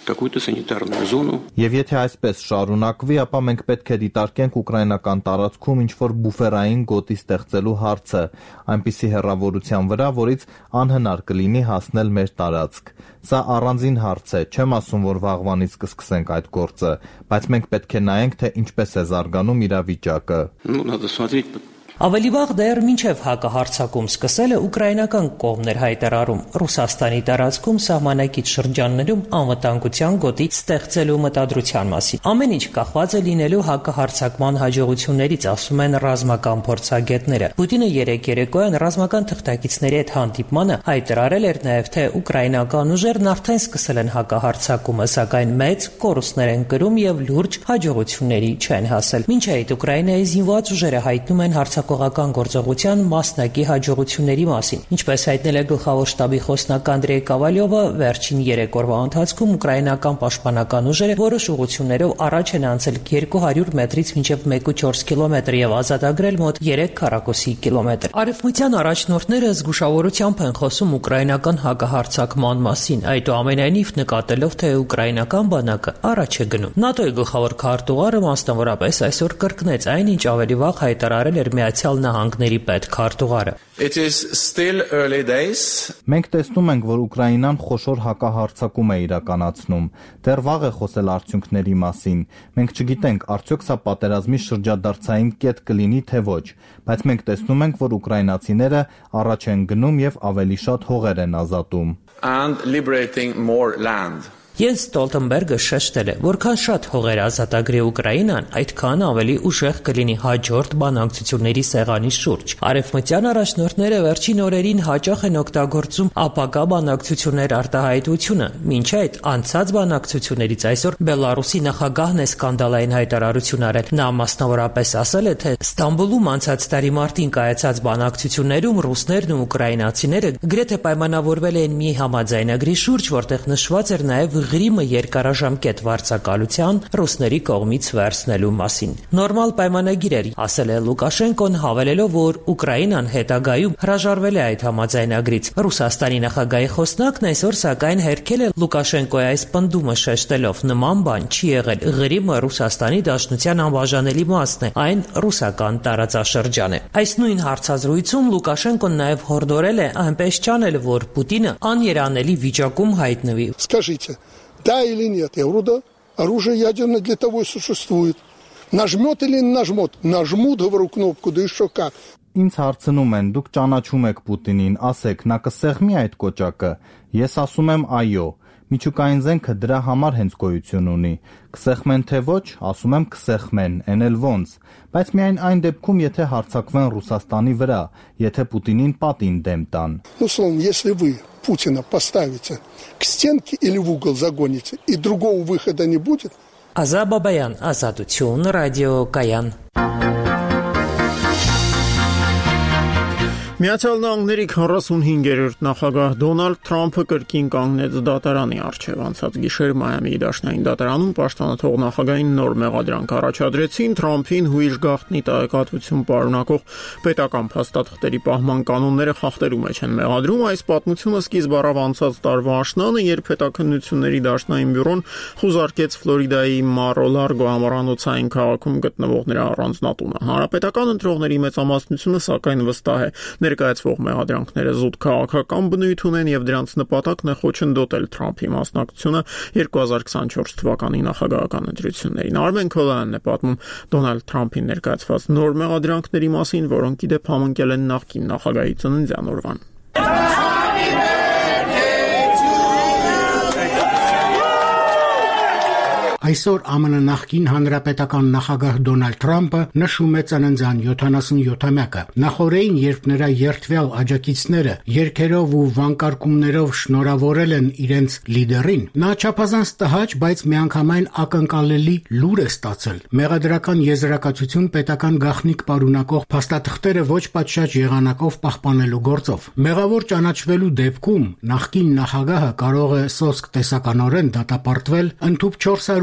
какую-то санитарную зону. Եվ եթե այսպես շարունակվի, ապա մենք պետք է դիտարկենք ուկրաինական տարածքում ինչ-որ բուֆերային գոտի ստեղծելու հարցը, այնպիսի հեռավորության վրա, որից անհնար կլինի հասնել մեր տարածք։ Սա առանձին հարց է, չեմ ասում, որ վաղվանից կսկսենք այդ գործը, բայց մենք պետք է նայենք, թե ինչպես է զարգանում իրավիճակը։ Ну, надо смотреть. Ավելի վաղ դեռ մինչև հակահարձակում սկսելը ուկրաինական կողմն էր հայտարարում Ռուսաստանի տարածքում սահմանակից շրջաններում անվտանգության գոտի ստեղծելու մտադրության մասին։ Ամեն ինչ կախված է լինելու հակահարձակման հաջողություններից, ասում են ռազմական փորձագետները։ Պուտինը երեկ երեկոյան ռազմական թղթակիցների հետ հանդիպմանը հայտարարել էր նաև, թե ուկրաինական ուժերն արդեն սկսել են հակահարձակումը, սակայն մեծ կորուստներ են կրում եւ լուրջ հաջողությունների չեն հասել։ Մինչ այդ Ուկրաինայի զինված ուժերը հայտնում են հարձակում կողական գործողության մասնակի հաջողությունների մասին։ Ինչպես հայտնել է գլխավոր շտաբի խոսնակ Անդրեյ Կավալյովը, վերջին երեք օրվա ընթացքում ուկրաինական պաշտպանական ուժերը որոշ ուղղություններով առաջ են անցել երկու հարյուր մետրից մինչև մեկ կόμμα չորս կիլոմետր եւ ազատագրել մոտ երեք քառակուսի կիլոմետր։ Արևմտյան առաջնորդները զգուշավորությամբ են խոսում ուկրաինական հակահարձակման մասին, այդուամենայնիվ նկատելով, թե ուկրաինական բանակը առաջ է գնում։ ՆԱՏՕ-ի գլխավոր քարտուղարը մասնավորապես այսօր կրկնեց այն, ինչ ավելի վաղ հայտարարել էր Միացյալ Նահանգների պետքարտուղարը։ It is still early days. Մենք տեսնում ենք, որ Ուկրաինան խոշոր հակահարձակում է իրականացնում։ Դեռ վաղ է խոսել արդյունքների մասին։ Մենք չգիտենք, արդյոք սա պատերազմի շրջադարձային կետ կլինի, թե ոչ, բայց մենք տեսնում ենք, որ ուկրաինացիները առաջ են գնում եւ ավելի շատ հողեր են ազատում։ And liberating more land. Յենս Ստոլտենբերգը շեշտել է, որքան շատ հողեր ազատագրի Ուկրաինան, այդքան ավելի ուժեղ կլինի հաջորդ բանակցությունների սեղանի շուրջ։ Արևմտյան առաջնորդները վերջին օրերին հաճախ են օգտագործում ապագա բանակցություններ արտահայտությունը, մինչ այդ անցած բանակցություններից այսօր Բելարուսի նախագահն է սկանդալային հայտարարություն արել։ Նա մասնավորապես ասել է, թե Ստամբուլում անցած տարի մարտին կայացած բանակցություններում ռուսներն ու ուկրաինացիները գրեթե պայմանավորվել են մի համաձայնագրի շուրջ, որտեղ նշված էր նաև Ղրիմը երկարաժամկետ վարձակալության ռուսների կողմից վերցնելու մասին։ Նորմալ պայմանագիր էր, ասել է Լուկաշենկոն, հավելելով, որ Ուկրաինան հետագայում հրաժարվել է այդ համաձայնագրից։ Ռուսաստանի նախագահի խոսնակն այսօր սակայն հերքել է Լուկաշենկոյի այս պնդումը, շեշտելով, նման բան չի եղել։ Ղրիմը Ռուսաստանի Դաշնության անբաժանելի մասն է, այն ռուսական տարածաշրջան է։ Այս նույն հարցազրույցում Լուկաշենկոն նաև հորդորել է այնպես չանել, որ Պուտինը աներանելի վիճակում հայտնվի։ Скажите, да или нет? Я говорю, да. Оружие ядерное для того и существует. Нажмет или не нажмет? Нажмут, говорю, кнопку, да еще как. Ինձ հարցնում են, դուք ճանաչում եք Պուտինին, ասեք, նա կսեղմի այդ կոճակը։ Ես ասում եմ այո։ Միջուկային զենքը դրա համար հենց գոյություն ունի։ Կսեղմեն թե ոչ, ասում եմ կսեղմեն, են էլ ոնց։ Բայց միայն այն դեպքում, եթե հարձակվեն Ռուսաստանի վրա, եթե Պուտինին պատին դեմ տան։ Ну, словом, если вы Путина поставите к стенке или в угол загоните, и другого выхода не будет. Ազաբաբայան, Ազատություն, Ռադիո Կայան։ Միացյալ Նահանգների քառասունհինգերորդ նախագահ Դոնալդ Թրամփը կրկին կանգնեց դատարանի առջև։ Անցած գիշեր Մայամիի դաշնային դատարանում պաշտպանող նախագահին նոր մեղադրանք առաջադրեցին Թրամփին հույժ գաղտնի տեղեկատվություն պարունակող պետական փաստաթղթերի պահման կանոնները խախտելու մեջ են մեղադրում։ Այս պատմությունը սկիզբ առավ անցած տարվա աշնանը, երբ Պետաքննությունների դաշնային բյուրոն խուզարկեց Ֆլորիդայի Մարո-Լարգո ամառանոցային քաղաքում գտնվող նրա առանձնատունը։ Հանրապետական ընտրողների մեծամասնությունը սակայն վստահ է, ներկայացվող մեղադրանքները զուտ քաղաքական բնույթ ունեն եւ դրանց նպատակն է խոչընդոտել Թրամփի մասնակցությունը երկու հազար քսանչորս թվականի նախագահական ընտրություններին։ Արմեն Քոլյանն է պատմում Դոնալդ Թրամփին ներկայացված նոր մեղադրանքների մասին, որոնք ի դեպ համընկել են նախկին նախագահի ծննդյան օրվան։ Այսօր ԱՄՆ նախկին հանրապետական նախագահ Դոնալդ Թրամփը նշում է ծննդյան յոթանասունյոթամյակը։ Նախորդին, երբ նրա երդվյալ աջակիցները երգերով ու վանկարկումներով շնորհավորել են իրենց լիդերին, նա չափազանց տհաճ, բայց միանգամայն ակնկալելի լուր է ստացել։ Մեղադրական եզրակացություն պետական գաղտնիք պարունակող փաստաթղթերը ոչ պատշաճ եղանակով պահպանելու գործով։ Մեղավոր ճանաչվելու դեպքում նախկին նախագահը կարող է սոսկ տեսականորեն դատապարտվել ընդհուպ չորս հարյուր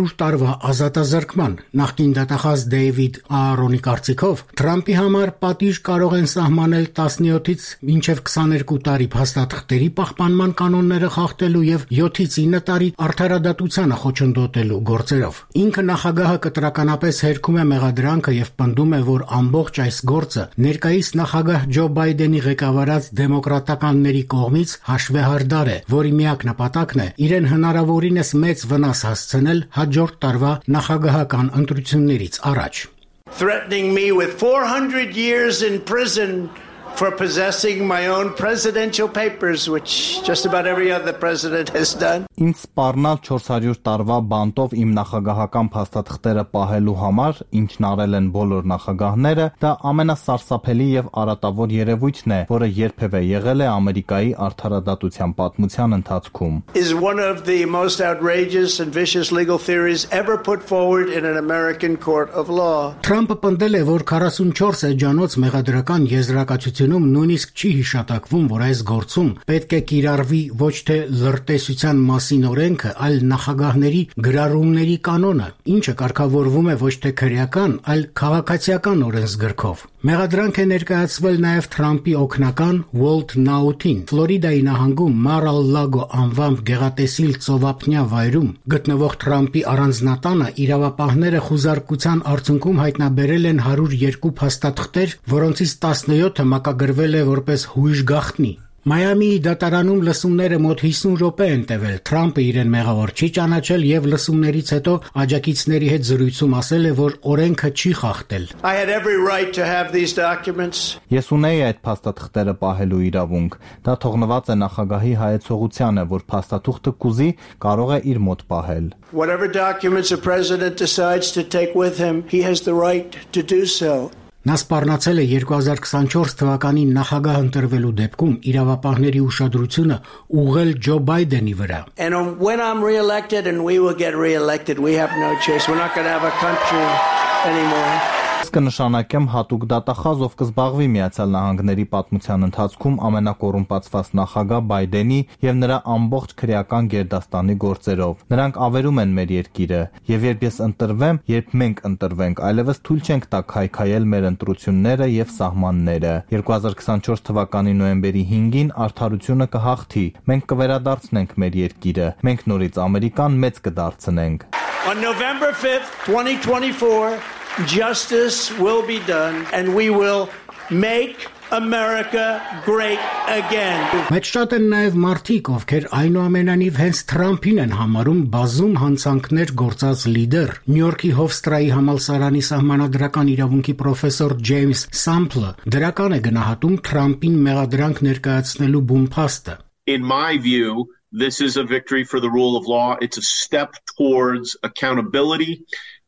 հարյուր տարվա ազատազրկման։ Նախկին դատախազ Դեյվիդ Аарոնի կարծիքով Թրամփի համար պատիժ կարող են սահմանել տասնյոթից մինչև քսաներկու տարի փաստաթղթերի պահպանման կանոնները խախտելու եւ յոթից ինը տարի արդարադատությանը խոչընդոտելու գործերով։ Ինքը նախագահը կտրականապես հերքում է մեղադրանքը եւ պնդում է, որ ամբողջ այս գործը ներկայիս նախագահ Ջո Բայդենի ղեկավարած դեմոկրատականների կողմից հաշվեհարդար է, որի միակ նպատակն է իրեն հնարավորինս մեծ վնաս հասցնել հաջորդ տարվա նախագահական ընտրություններից առաջ։ Threatening me with four hundred years in prison for possessing my own presidential papers, which just about every other president has done. Ինձ սպառնալ չորս հարյուր տարվա բանտով իմ նախագահական փաստաթղթերը պահելու համար, ինչն արել են բոլոր նախագահները, դա ամենասարսափելի եւ արատավոր երևույթն է, որը երբևէ եղել է Ամերիկայի արդարադատության պատմության ընթացքում։ Is one of the most outrageous and vicious legal theories ever put forward in an American court of law. Թրամփը պնդել է, որ քառասունչորս էջանոց մեղադրական եզրակացությունում նույնիսկ չի հիշատակվում, որ այս գործում պետք է կիրառվի ոչ թե լրտեսության մասին օրենքը, այլ նախագահների գրառումների կանոնը, ինչը կարգավորվում է ոչ թե քրեական, այլ քաղաքացիական օրենսգրքով։ Մեղադրանք է ներկայացվել նաև Թրամփի օգնական Ուոլթ Նաութին, Ֆլորիդայի նահանգում Մար-ալ-Լագո անվամբ գեղատեսիլ ծովափնյա վայրում գտնվող Թրամփի առանձնատանը իրավապահները խուզարկության արդյունքում հայտնաբերել են հարյուր երկու փաստաթղթեր, որոնցից տասնյոթը մակագրվել է որպես հույժ գաղտնի։ Մայամիի դատարանում լսումները մոտ հիսուն րոպե են տևել։ Թրամփը իրեն մեղավոր չի ճանաչել եւ լսումներից հետո աջակիցների հետ զրույցում ասել է, որ օրենքը չի խախտել։ I had every right to have these documents. Ես ունեի այդ փաստաթղթերը պահելու իրավունք։ Դա թողնված է նախագահի հայեցողությանը, որ փաստաթուղթը կուզի, կարող է իր մոտ պահել։ Whatever documents a president decides to take with him, he has the right to do so. Նա սպառնացել է երկու հազար քսանչորս թվականին նախագահ ընտրվելու դեպքում իրավապահների ուշադրությունը ուղղել Ջո Բայդենի վրա։ And when I'm re-elected and we will get re-elected, we have no choice. We're not going to have a country anymore. Ես կնշանակեմ հատուկ դատախազ, ով կզբաղվի Միացյալ Նահանգների պատմության ընթացքում ամենակոռումպացված նախագահ Բայդենի եւ նրա ամբողջ քրեական գերդաստանի գործերով։ Նրանք ավերում են մեր երկիրը, եւ երբ ես ընտրվեմ, երբ մենք ընտրվենք, այլևս թույլ չենք տա քայքայել մեր ընտրությունները եւ սահմանները։ երկու հազար քսանչորս թվականի նոյեմբերի հինգին արդարությունը կհաղթի։ Մենք կվերադարձնենք մեր երկիրը։ Մենք նորից Ամերիկան մեծ կդարձնենք։ On November fifth, twenty twenty-four, justice will be done and we will make America great again. Մեծ շատ են նաև մարդիկ, ովքեր այնուամենայնիվ հենց Թրամփին են համարում բազում հանցանքներ գործած լիդեր։ Նյու Յորքի Հովստրայի համալսարանի սահմանադրական իրավունքի պրոֆեսոր Ջեյմս Սամփլը դրական է գնահատում Թրամփին մեղադրանք ներկայացնելու բուն փաստը։ In my view, this is a victory for the rule of law. It's a step towards accountability.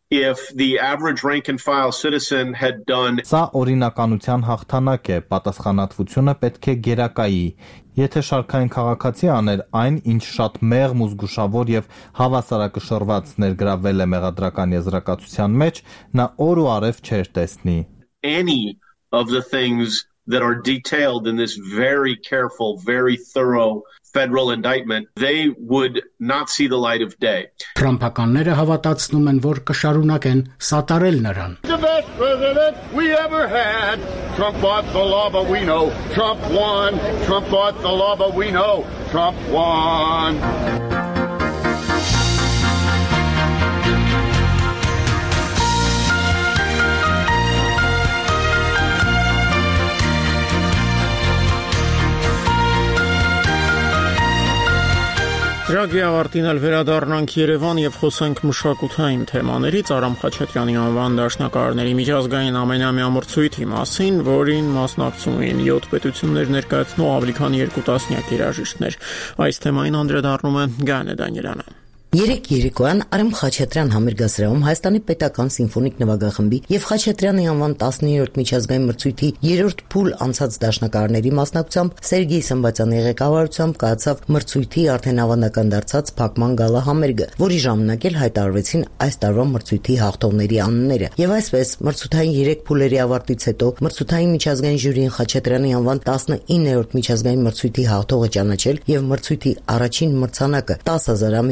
If the average rank and file citizen had done Սա օրինականության հաղթանակ է, պատասխանատվությունը պետք է գերակայի։ Եթե շարքային քաղաքացի աներ այն, ինչ շատ մեղմ ու զգուշավոր եւ հավասարակշռված ներգրավել է մեղադրական եզրակացության մեջ, նա օր ու արև չէր տեսնի։ Any of the things that are detailed in this very careful, very thorough federal indictment, they would not see the light of day. Թրամփականները հավատացնում են, որ կշարունակեն սատարել նրան։ The best president we ever had. Trump fought the law, but we know Trump won. Trump fought the law, but we know Trump won. Ծրագրի ավարտին էլ վերադառնանք Երևան եւ խոսենք մշակութային թեմաներից Արամ Խաչատրյանի անվան դաշնակահարների միջազգային ամենամյա մրցույթի մասին, որին մասնակցում էին յոթ պետություններ ներկայացնող ավելի քան երկու տասնյակ երաժիշտներ։ Այս թեմային անդրադառնում է Գայանե Դանիելյանը։ Երեք երեկոյան Արամ Խաչատրյան համերգասրահում Հայաստանի պետական սիմֆոնիկ նվագախմբի եւ Խաչատրյանի անվան տասնիններորդ միջազգային մրցույթի երրորդ փուլ անցած դաշնակահարների մասնակցությամբ Սերգեյ Սմբատյանի ղեկավարությամբ կայացավ մրցույթի արդեն ավանդական դարձած փակման գալա համերգը, որի ժամանակ էլ հայտարարվեցին այս տարվա մրցույթի հաղթողների անունները։ Եվ այսպես մրցութային երեք փուլերի ավարտից հետո մրցութային միջազգային ժյուրին Խաչատրյանի անվան տասնիններորդ միջազգային մրցույթի հաղթողը ճանաչել եւ մրցույթի առաջին մրցանակը տասը հազար ամերիկյան դոլար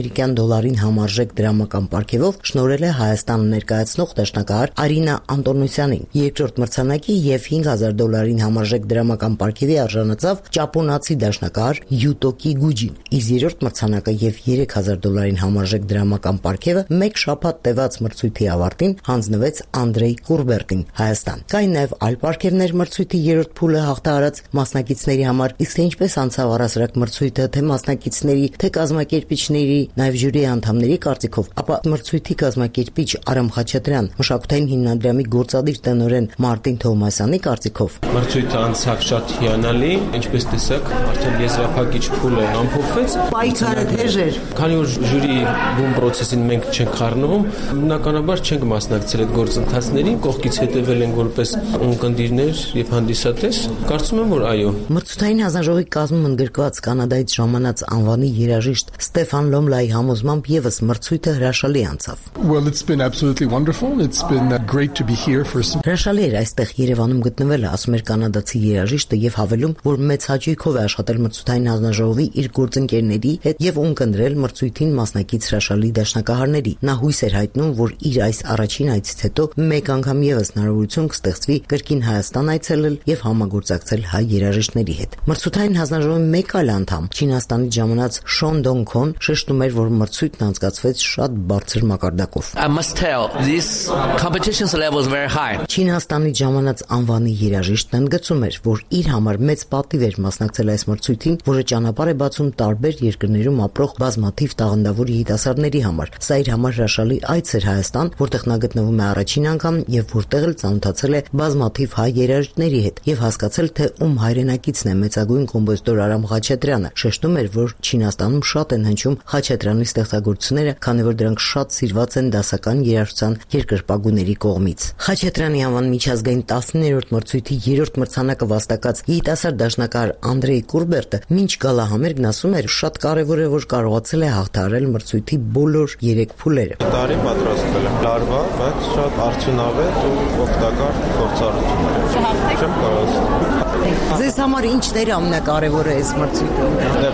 դոլարին համարժեք դրամական պարգևով շնորհել է Հայաստանը ներկայացնող դաշնակահար Արինա Անտոնոսյանին։ Երկրորդ մրցանակի եւ հինգ հազար դոլարին համարժեք դրամական պարգևի արժանացավ ճապոնացի դաշնակահար Յուտոկի Գուջին, իսկ երրորդ մրցանակը եւ երեք հազար դոլարին համարժեք դրամական պարգևը մեկ շաբաթ տևած մրցույթի ավարտին հանձնվեց Անդրեյ Կուրբերտին, Հայաստան։ Կային նաեւ այլ պարգևներ մրցույթի երրորդ փուլը հաղթահարած մասնակիցների համար, իսկ ինչպես անցավ առասարակ մրցույթը, թե մասնակիցների, թե կազմակերպիչների, նաեւ ժյուրի անդամների կարծիքով, ապա մրցույթի կազմակերպիչ Արամ Խաչատրյան, մշակութային հիմնադրամի գործադիր տնօրեն Մարտին Թովմասյանի կարծիքով մրցույթը անցավ շատ հիանալի, ինչպես տեսակ, արդեն եզրափակիչ փուլը ամփոփվեց։ Պայքարը թեժ էր։ Քանի որ ժյուրի բուն պրոցեսին մենք չենք խառնվում, բնականաբար չենք մասնակցել այդ գործընթացներին, կողքից հետևել են որպես ունկնդիրներ եւ հանդիսատես։ Կարծում եմ, որ այո։ Մրցութային հանձնաժողովի կազմում ընդգրկված Կանադայից ժամանած անվանի երաժիշտ Ստեֆան Լոմլայի համոզմամբ եւս մրցույթը հրաշալի անցավ։ Well, it's been absolutely wonderful. It's been great to be here for some. Հրաշալի էր այստեղ Երևանում գտնվելը, ասում էր կանադացի երաժիշտը եւ հավելում, որ մեծ հաճույքով է աշխատել մրցութային հանձնաժողովի իր գործընկերների հետ եւ ունկնդրել մրցույթին մասնակից հրաշալի դաշնակահարների։ Նա հույս էր հայտնում, որ իր այս առաջին այցից հետո մեկ անգամ եւս հնարավորություն կստեղծվի կրկին Հայաստան այցելել եւ համագործակցել հայ երաժիշտների հետ։ Մրցութային հանձնաժողովի մեկ այլ անդամ, Չինաստանից ժամանած Շոն Դոնգքոն, շեշտում էր, որ մրցույթն անցկացվեց շատ բարձր մակարդակով։ I must tell, this competition's level is very high. Չինաստանից ժամանած անվանի երաժիշտն ընդգծում էր, որ իր համար մեծ պատիվ էր մասնակցել այս մրցույթին, որը ճանապարհ է բացում տարբեր երկրներում ապրող բազմաթիվ տաղանդավոր երիտասարդների համար։ Սա իր համար հրաշալի այց էր Հայաստան, որտեղ նա գտնվում է առաջին անգամ եւ որտեղ էլ ծանոթացել է բազմաթիվ հայ երաժիշտների հետ եւ հասկացել, թե ում հայրենակիցն է մեծագույն կոմպոզիտոր Արամ Խաչատրյանը։ Շեշտում էր, որ Չինաստանում շատ են հնչում Խաչատրյանի ստեղծագործությունները, քանի որ դրանք շատ սիրված են դասական երաժշտության երկրպագուների կողմից։ Խաչատրյանի անվան միջազգային տասներորդ մրցույթի երրորդ մրցանակը վաստակած երիտասարդ դաշնակահար Անդրեյ Կուրբերտը մինչ գալահամերգն ասում էր, շատ կարևոր է, որ կարողացել է հաղթահարել մրցույթի բոլոր երեք փուլերը։ Տարի պատրաստվել եմ լարվա, բայց շատ արդյունավետ ու օգտակար փորձառություն էր։ Չեմ կարող։ Ձեզ համար ինչն էր ամենակարևորը այս մրցույթում։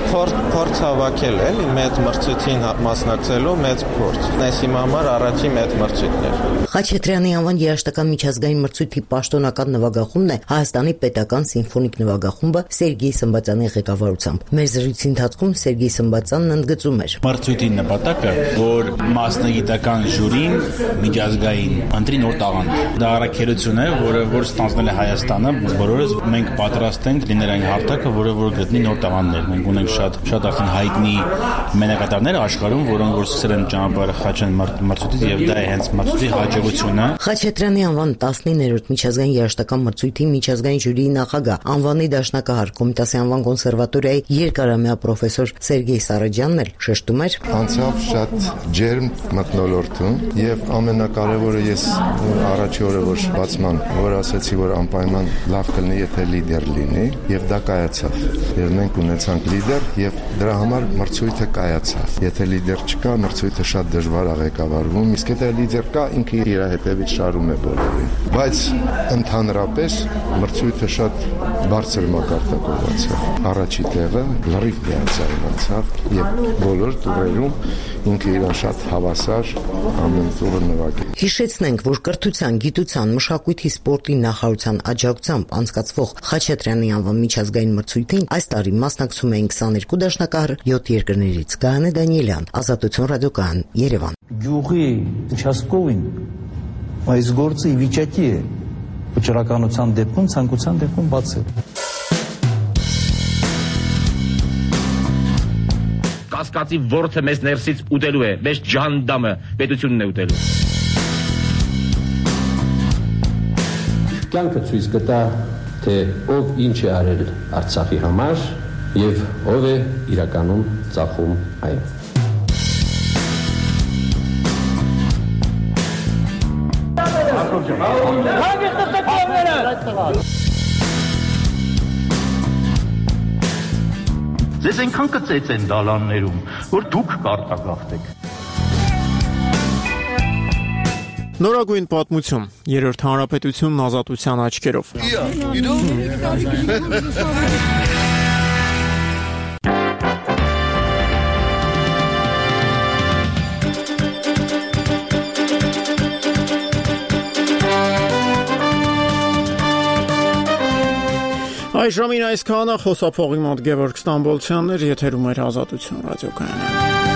Փորձ հավաքել էլ մեծ մրցույթին մասնակցելու մեծ փորձ։ Այս իմ համար առաջին մեծ մրցույթն էր։ Խաչատրյանի անվան երաժշտական միջազգային մրցույթի պաշտոնական նվագախումբն է Հայաստանի պետական սիմֆոնիկ նվագախումբը Սերգեյ Սմբատյանի ղեկավարությամբ։ Մեր զրույցի ընթացքում Սերգեյ Սմբատյանն ընդգծում էր. Մրցույթի նպատակը, որ մասնագիտական ժյուրին միջազգային ընտրի նոր տաղանդ։ Դա առաքելություն է, որը որ ստանձնել է Հայաստանը, բոլորս մենք պատրաստ ենք լինել այն հարթակը, որը որ գտնի նոր տաղանդներ։ Մենք ունենք շատ շատ արդեն հայտնի մենակատարներ աշխարհում, որոնք որ սկսել են ճանապարհը Խաչեն մրցույթից եւ դա է հենց մրցույթի հաջողությունը։ Խաչատրյանի անվան տասնիններորդ միջազգային երաժշտական մրցույթի միջազգային ժյուրիի նախագահ, անվանի դաշնակահար, Կոմիտասի անվան կոնսերվատորիայի երկարամյա պրոֆեսոր Սերգեյ Սարաջյանն էլ շեշտում էր. Անցավ շատ ջերմ մթնոլորտում եւ ամենակարևորը ես առաջի օրը որ բացման որ ասացի, որ անպայման լավ կլինի, եթե լիդեր լինի եւ դա կայացավ։ Եվ մենք ունեցանք լիդեր եւ դրա համար մրցույթը կայացավ։ Եթե լիդեր չկա, մրցույթը շատ դժվար է ղեկավարվում, իսկ եթե լիդեր կա, ինքը իր հետևից շարում է բոլորին։ Բայց ընդհանրապես մրցույթը շատ բարձր մակարդակով անցավ։ Առաջի տեղը լրիվ միացան անցավ եւ բոլոր տուրերում ինքը իրան շատ հավասար ամեն տուրը նվագել։ Հիշեցնենք, որ կրթության, գիտության, մշակույթի, սպորտի նախարարության աջակցությամբ անցկացվող Խաչատրյանի անվան միջազգային մրցույթին այս տարի մասնակցում էին քսաներկու դաշնակահար յոթ երկրներից։ Գայանե Դանիելյան, Ազատություն ռադիոկայան, Երևան։ Գյուղի участковին այս գործը ի վիճակի է վճռականության դեպքում, ցանկության դեպքում բացել։ Կասկածի ворթը մեզ ներսից ուտելու է, մեզ ջանդամը պետությունն է ուտելու։ Կյանքը ցույց կտա, թե ով ինչ է արել Արցախի համար եւ ով է իրականում ծախում այն։ Ձեզ այնքան կծեց են դալաններում, որ դուք կարտագաղթեք։ Նորագույն պատմություն, երրորդ հանրապետությունն ազատության աչքերով։ Այժմին այսքանը խոսափողի մոտ Գևորգ Ստամբոլցյանն էր, եթերում էր Ազատություն ռադիոկայանը։